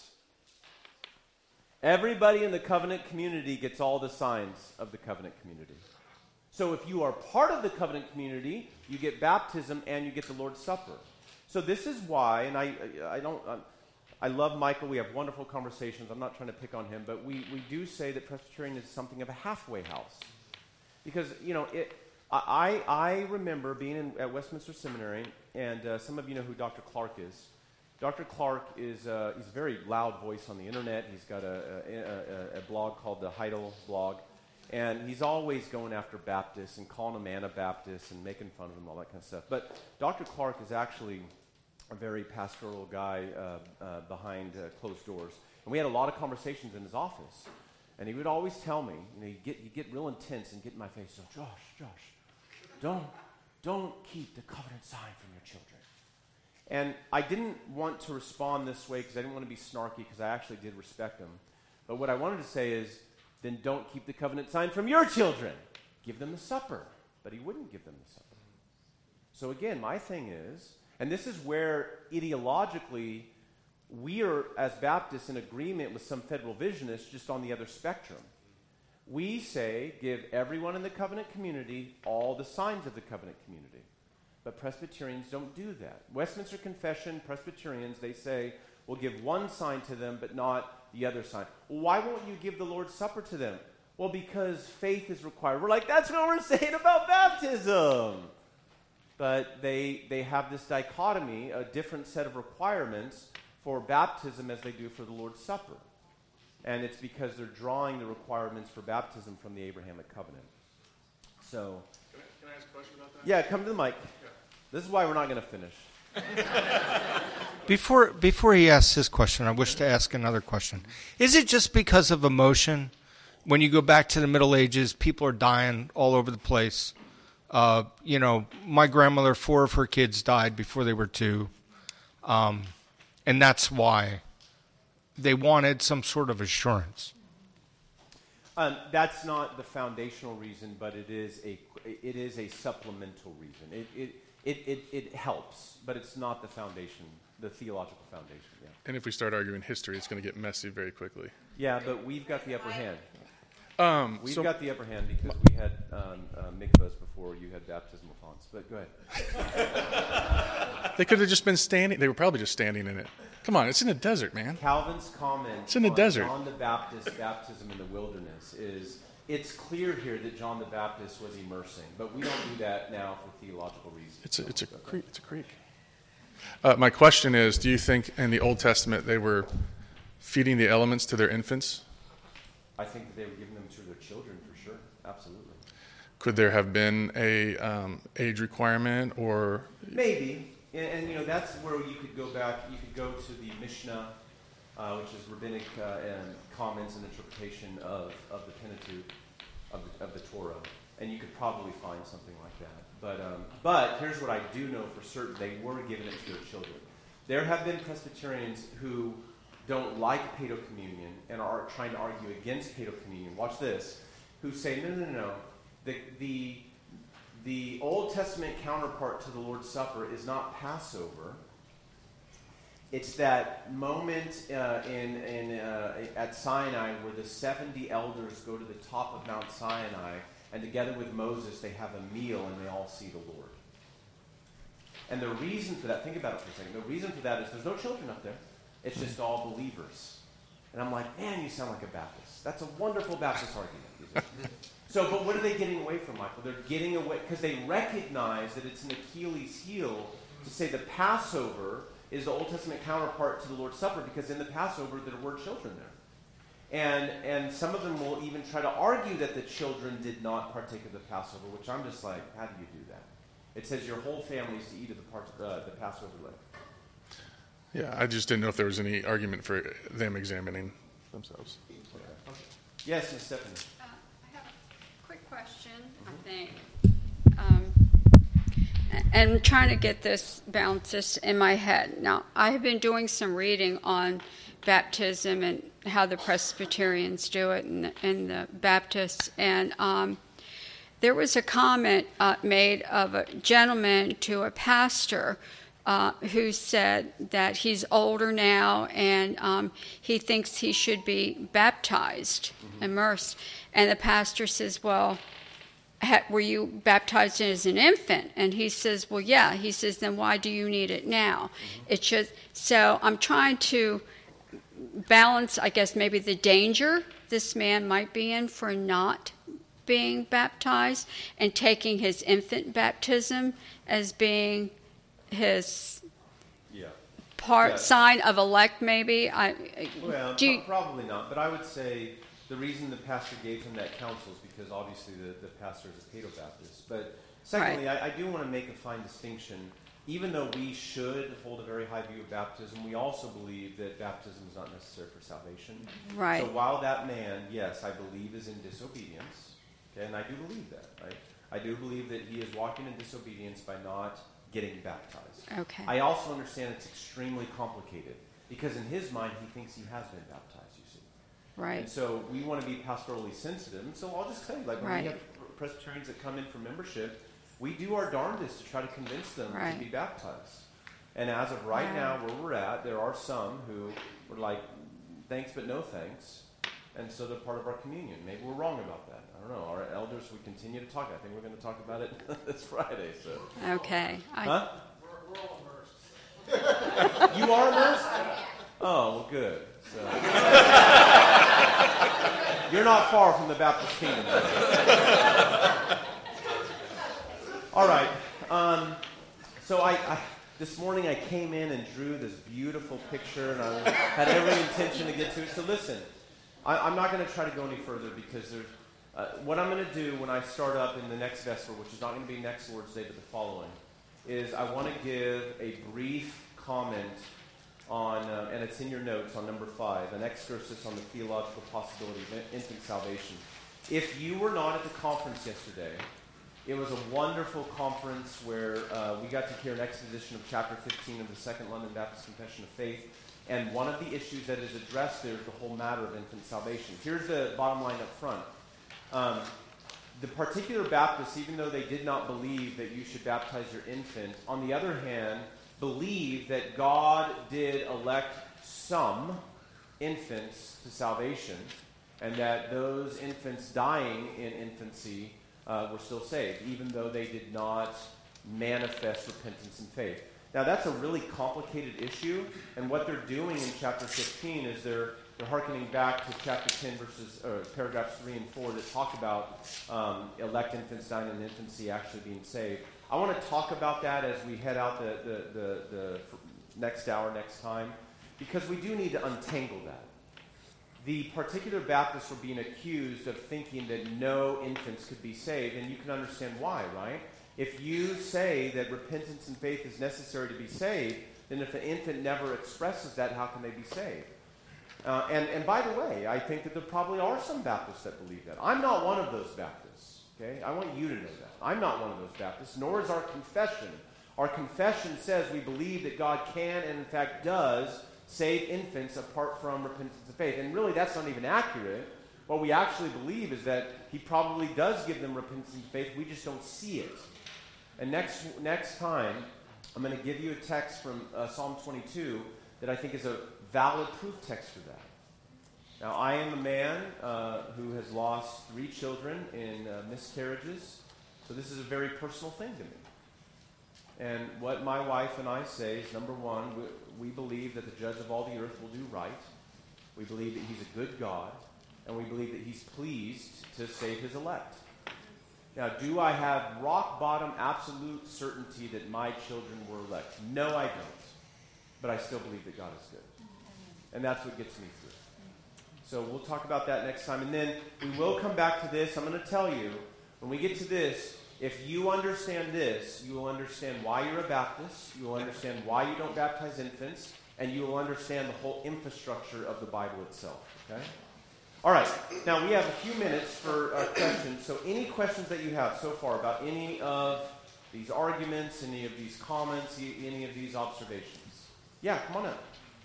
A: Everybody in the covenant community gets all the signs of the covenant community. So if you are part of the covenant community, you get baptism and you get the Lord's Supper. So this is why, and I, I don't... I'm, I love Michael. We have wonderful conversations. I'm not trying to pick on him, but we, we do say that Presbyterian is something of a halfway house. Because, you know, it, I, I remember being in, at Westminster Seminary, and uh, some of you know who Doctor Clark is. Doctor Clark is uh, he's a very loud voice on the internet. He's got a, a, a, a blog called the Heidel blog, and he's always going after Baptists and calling them Anabaptists and making fun of them, all that kind of stuff. But Doctor Clark is actually a very pastoral guy uh, uh, behind uh, closed doors. And we had a lot of conversations in his office. And he would always tell me, you know, he'd get, he'd get real intense and get in my face, so, Josh, Josh, don't, don't keep the covenant sign from your children. And I didn't want to respond this way because I didn't want to be snarky because I actually did respect him. But what I wanted to say is, then don't keep the covenant sign from your children. Give them the supper. But he wouldn't give them the supper. So again, my thing is, and this is where ideologically we are, as Baptists, in agreement with some federal visionists just on the other spectrum. We say, give everyone in the covenant community all the signs of the covenant community. But Presbyterians don't do that. Westminster Confession, Presbyterians, they say, we'll give one sign to them, but not the other sign. Well, why won't you give the Lord's Supper to them? Well, because faith is required. We're like, that's what we're saying about baptism. But they they have this dichotomy, a different set of requirements for baptism as they do for the Lord's Supper. And it's because they're drawing the requirements for baptism from the Abrahamic covenant. So,
C: Can I, can I ask a question about that?
A: yeah, come to the mic.
C: Yeah.
A: This is why we're not going to finish.
D: Before before he asks his question, I wish to ask another question. Is it just because of emotion? When you go back to the Middle Ages, people are dying all over the place. Uh, you know, my grandmother, four of her kids died before they were two. Um, and that's why they wanted some sort of assurance.
A: Um, that's not the foundational reason, but it is a it is a supplemental reason. It it it it, it helps, but it's not the foundation, the theological foundation. Yeah.
C: And if we start arguing history, it's going to get messy very quickly.
A: Yeah, but we've got the upper hand.
C: Um,
A: We've
C: so
A: got the upper hand because we had um, uh, mikvahs before you had baptismal fonts. But go ahead.
C: they could have just been standing. They were probably just standing in it. Come on, it's in the desert, man.
A: Calvin's comment
C: It's in the
A: on
C: desert.
A: John the Baptist's baptism in the wilderness is, it's clear here that John the Baptist was immersing, but we don't do that now for theological reasons.
C: It's a, it's a creek. It's a creek. Uh, my question is, do you think in the Old Testament they were feeding the elements to their infants?
A: I think that they were giving them to their children for sure. Absolutely.
C: Could there have been a um, age requirement or?
A: Maybe. And, and, you know, that's where you could go back. You could go to the Mishnah, uh, which is rabbinic uh, and comments and interpretation of, of the Pentateuch, of the, of the Torah. And you could probably find something like that. But, um, but here's what I do know for certain. They were giving it to their children. There have been Presbyterians who don't like paedo communion and are trying to argue against paedo communion. Watch this. Who say, no, no, no, no. The, the, the Old Testament counterpart to the Lord's Supper is not Passover. It's that moment uh, in, in, uh, at Sinai where the seventy elders go to the top of Mount Sinai, and together with Moses they have a meal and they all see the Lord. And the reason for that, think about it for a second, the reason for that is there's no children up there. It's just all believers. And I'm like, man, you sound like a Baptist. That's a wonderful Baptist argument. So, but what are they getting away from, Michael? They're getting away because they recognize that it's an Achilles heel to say the Passover is the Old Testament counterpart to the Lord's Supper, because in the Passover there were children there. And and some of them will even try to argue that the children did not partake of the Passover, which I'm just like, how do you do that? It says your whole family is to eat of the, part, uh, the Passover lamb.
C: Yeah, I just didn't know if there was any argument for them examining themselves.
A: Yes, Miz Stephanie.
F: Uh, I have a quick question, I think. Um, and I'm trying to get this balance this in my head. Now, I have been doing some reading on baptism and how the Presbyterians do it and, and the Baptists. And um, there was a comment uh, made of a gentleman to a pastor Uh, who said that he's older now and um, he thinks he should be baptized, mm-hmm. immersed. And the pastor says, well, ha- were you baptized as an infant? And he says, well, yeah. He says, then why do you need it now? Mm-hmm. It's just, so I'm trying to balance, I guess, maybe the danger this man might be in for not being baptized and taking his infant baptism as being his
A: yeah.
F: part
A: yes.
F: sign of elect, maybe. I
A: well,
F: do you,
A: pro- probably not. But I would say the reason the pastor gave him that counsel is because obviously the, the pastor is a Paedo Baptist. But secondly,
F: right.
A: I, I do want to make a fine distinction. Even though we should hold a very high view of baptism, we also believe that baptism is not necessary for salvation.
F: Right.
A: So while that man, yes, I believe is in disobedience, okay, and I do believe that, right? I do believe that he is walking in disobedience by not getting baptized.
F: Okay.
A: I also understand it's extremely complicated because in his mind he thinks he has been baptized, you see.
F: Right.
A: And so we want to be pastorally sensitive. And so I'll just tell you, like when
F: right.
A: we have Presbyterians that come in for membership, we do our darndest to try to convince them
F: right.
A: to be baptized. And as of right, right now, where we're at, there are some who were like, thanks but no thanks. And so they're part of our communion. Maybe we're wrong about that. I don't know. Our elders, we continue to talk. I think we're going to talk about it this Friday. So.
F: Okay. I,
A: huh?
E: We're, we're all immersed.
A: You are immersed? Oh, well, good. So. You're not far from the Baptist kingdom. All right. Um, so I, I, this morning I came in and drew this beautiful picture, and I had every intention to get to it. So listen, I, I'm not going to try to go any further because there's Uh, what I'm going to do when I start up in the next Vesper, which is not going to be next Lord's Day, but the following, is I want to give a brief comment on, uh, and it's in your notes on number five, an excursus on the theological possibility of infant salvation. If you were not at the conference yesterday, it was a wonderful conference where uh, we got to hear an exposition of chapter fifteen of the Second London Baptist Confession of Faith. And one of the issues that is addressed there is the whole matter of infant salvation. Here's the bottom line up front. Um, the particular Baptists, even though they did not believe that you should baptize your infant, on the other hand, believe that God did elect some infants to salvation, and that those infants dying in infancy uh, were still saved, even though they did not manifest repentance and faith. Now, that's a really complicated issue, and what they're doing in chapter fifteen is they're they're hearkening back to chapter ten, verses or paragraphs three and four that talk about um, elect infants dying in infancy actually being saved. I want to talk about that as we head out the, the, the, the next hour, next time, because we do need to untangle that. The particular Baptists were being accused of thinking that no infants could be saved, and you can understand why, right? If you say that repentance and faith is necessary to be saved, then if an infant never expresses that, how can they be saved? Uh, and, and by the way, I think that there probably are some Baptists that believe that. I'm not one of those Baptists, okay? I want you to know that. I'm not one of those Baptists, nor is our confession. Our confession says we believe that God can and in fact does save infants apart from repentance and faith. And really, that's not even accurate. What we actually believe is that he probably does give them repentance and faith. We just don't see it. And next next time, I'm going to give you a text from uh, Psalm twenty-two that I think is a valid proof text for that. Now, I am a man uh, who has lost three children in uh, miscarriages, so this is a very personal thing to me. And what my wife and I say is, number one, we, we believe that the judge of all the earth will do right. We believe that he's a good God, and we believe that he's pleased to save his elect. Now, do I have rock-bottom absolute certainty that my children were elect? No, I don't. But I still believe that God is good. And that's what gets me through. So we'll talk about that next time. And then we will come back to this. I'm going to tell you, when we get to this, if you understand this, you will understand why you're a Baptist, you will understand why you don't baptize infants, and you will understand the whole infrastructure of the Bible itself. Okay? All right, now we have a few minutes for uh, questions. So any questions that you have so far about any of these arguments, any of these comments, any of these observations? Yeah, come on up.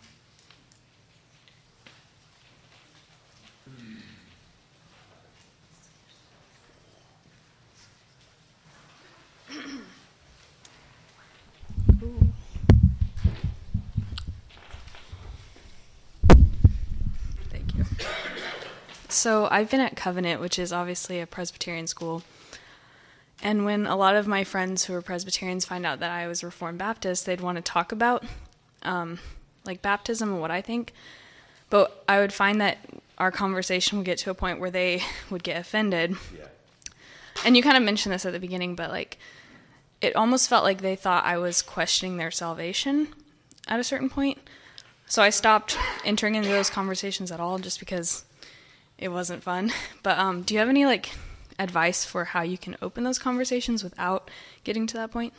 G: Thank you. So I've been at Covenant, which is obviously a Presbyterian school. And when a lot of my friends who are Presbyterians find out that I was Reformed Baptist, they'd want to talk about um, like baptism and what I think. But I would find that our conversation would get to a point where they would get offended.
A: Yeah.
G: And you kind of mentioned this at the beginning, but like it almost felt like they thought I was questioning their salvation at a certain point. So I stopped entering into those conversations at all just because it wasn't fun. But um, do you have any like advice for how you can open those conversations without getting to that point?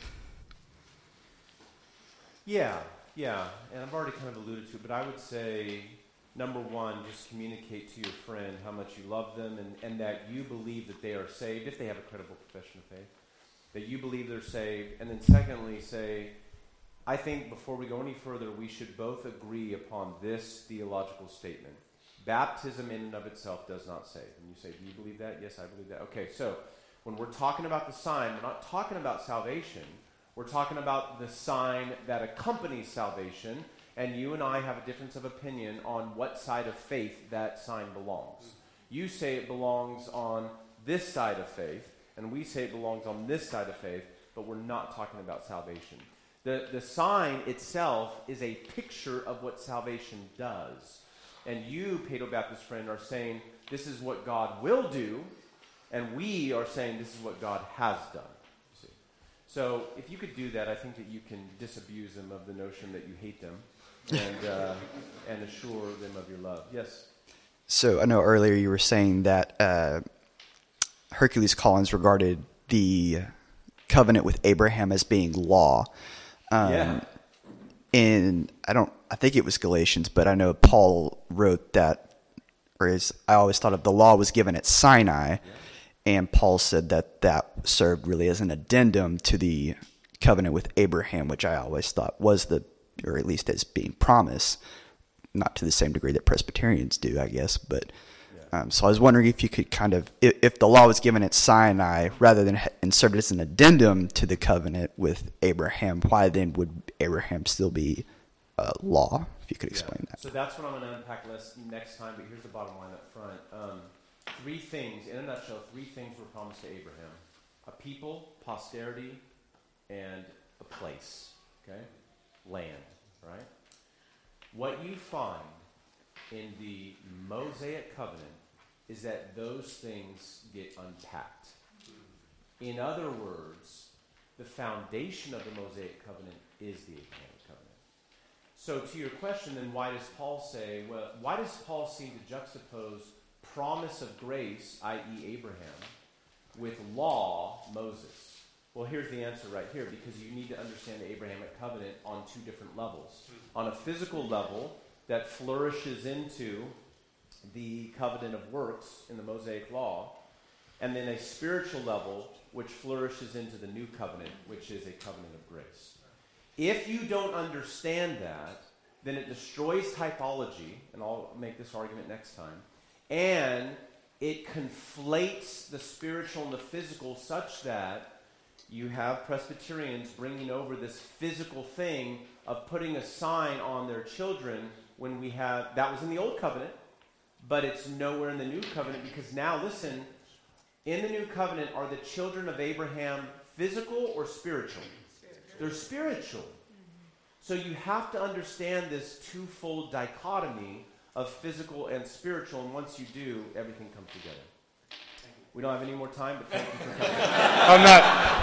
A: Yeah, yeah. And I've already kind of alluded to it, but I would say, number one, just communicate to your friend how much you love them and, and that you believe that they are saved, if they have a credible profession of faith, that you believe they're saved. And then secondly, say, I think before we go any further, we should both agree upon this theological statement. Baptism in and of itself does not save. And you say, do you believe that? Yes, I believe that. Okay, so when we're talking about the sign, we're not talking about salvation. We're talking about the sign that accompanies salvation, and you and I have a difference of opinion on what side of faith that sign belongs. You say it belongs on this side of faith, and we say it belongs on this side of faith, but we're not talking about salvation. The, the sign itself is a picture of what salvation does. And you, Paedo Baptist friend, are saying this is what God will do, and we are saying this is what God has done. See? So if you could do that, I think that you can disabuse them of the notion that you hate them and, uh, and assure them of your love. Yes?
H: So I know earlier you were saying that uh, Hercules Collins regarded the covenant with Abraham as being law. Um, yeah. In, I don't, I think it was Galatians, but I know Paul wrote that, or is, I always thought of the law was given at Sinai, yeah. And Paul said that that served really as an addendum to the covenant with Abraham, which I always thought was the, or at least as being promised, not to the same degree that Presbyterians do, I guess. But um, so I was wondering if you could kind of, if, if the law was given at Sinai rather than inserted as an addendum to the covenant with Abraham, why then would Abraham still be uh, law? If you could explain
A: yeah.
H: that.
A: So that's what I'm going to unpack less next time, but here's the bottom line up front. Um, three things, in a nutshell, three things were promised to Abraham. A people, posterity, and a place, okay? Land, right? What you find in the Mosaic covenant is that those things get unpacked. In other words, the foundation of the Mosaic covenant is the Abrahamic covenant. So to your question, then why does Paul say, well, why does Paul seem to juxtapose promise of grace, that is. Abraham, with law, Moses? Well, here's the answer right here, because you need to understand the Abrahamic covenant on two different levels. On a physical level that flourishes into the covenant of works in the Mosaic law, and then a spiritual level which flourishes into the new covenant, which is a covenant of grace. If you don't understand that, then it destroys typology, and I'll make this argument next time, and it conflates the spiritual and the physical such that you have Presbyterians bringing over this physical thing of putting a sign on their children when we have, that was in the old covenant, but it's nowhere in the new covenant, because now, listen, in the new covenant, are the children of Abraham physical or spiritual? Spiritual. They're spiritual. So you have to understand this twofold dichotomy of physical and spiritual, and once you do, everything comes together. We don't have any more time, but thank you for coming.
C: I'm not.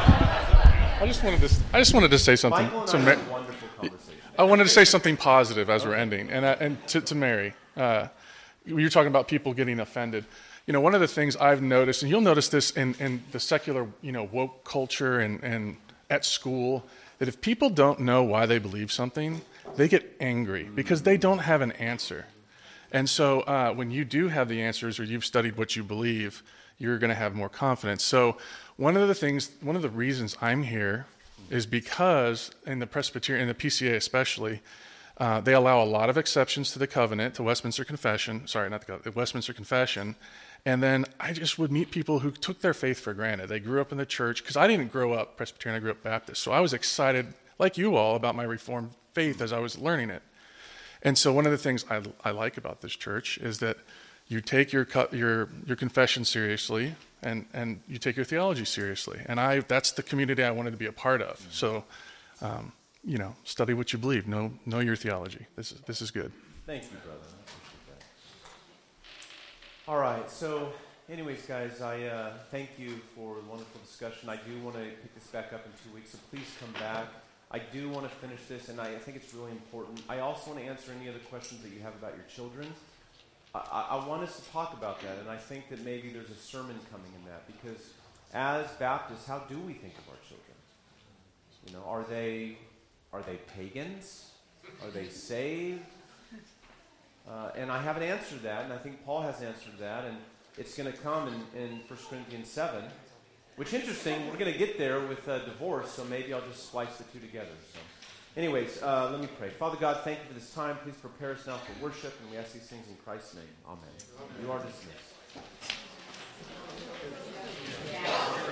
C: I just wanted to. I just wanted to say something.
A: Michael and
C: to
A: I
C: Ma-
A: had a wonderful conversation.
C: I wanted to say something positive as we're ending, and uh, and to, to Mary, uh, you're talking about people getting offended. You know, one of the things I've noticed, and you'll notice this in, in the secular, you know, woke culture and, and at school, that if people don't know why they believe something, they get angry because they don't have an answer. And so uh, when you do have the answers, or you've studied what you believe, you're going to have more confidence. So one of the things, one of the reasons I'm here is because in the Presbyterian, in the P C A especially, uh, they allow a lot of exceptions to the covenant, to Westminster Confession. Sorry, not the covenant, the Westminster Confession. And then I just would meet people who took their faith for granted. They grew up in the church, because I didn't grow up Presbyterian, I grew up Baptist. So I was excited, like you all, about my Reformed faith as I was learning it. And so one of the things I, I like about this church is that you take your your your confession seriously, and, and you take your theology seriously. And I that's the community I wanted to be a part of. So, um, you know, study what you believe. Know know your theology. This is this is good.
A: Thank you, brother. I appreciate that. All right. So, anyways, guys, I uh, thank you for the wonderful discussion. I do want to pick this back up in two weeks, so please come back. I do want to finish this, and I, I think it's really important. I also want to answer any other questions that you have about your children. I, I want us to talk about that, and I think that maybe there's a sermon coming in that, because as Baptists, how do we think of our children? You know, are they are they pagans? Are they saved? Uh, and I have an answer to that, and I think Paul has an answer to that, and it's going to come in, in First Corinthians seven. Which, interesting, we're going to get there with uh, divorce, so maybe I'll just splice the two together. So, anyways, uh, let me pray. Father God, thank you for this time. Please prepare us now for worship, and we ask these things in Christ's name. Amen. You are dismissed.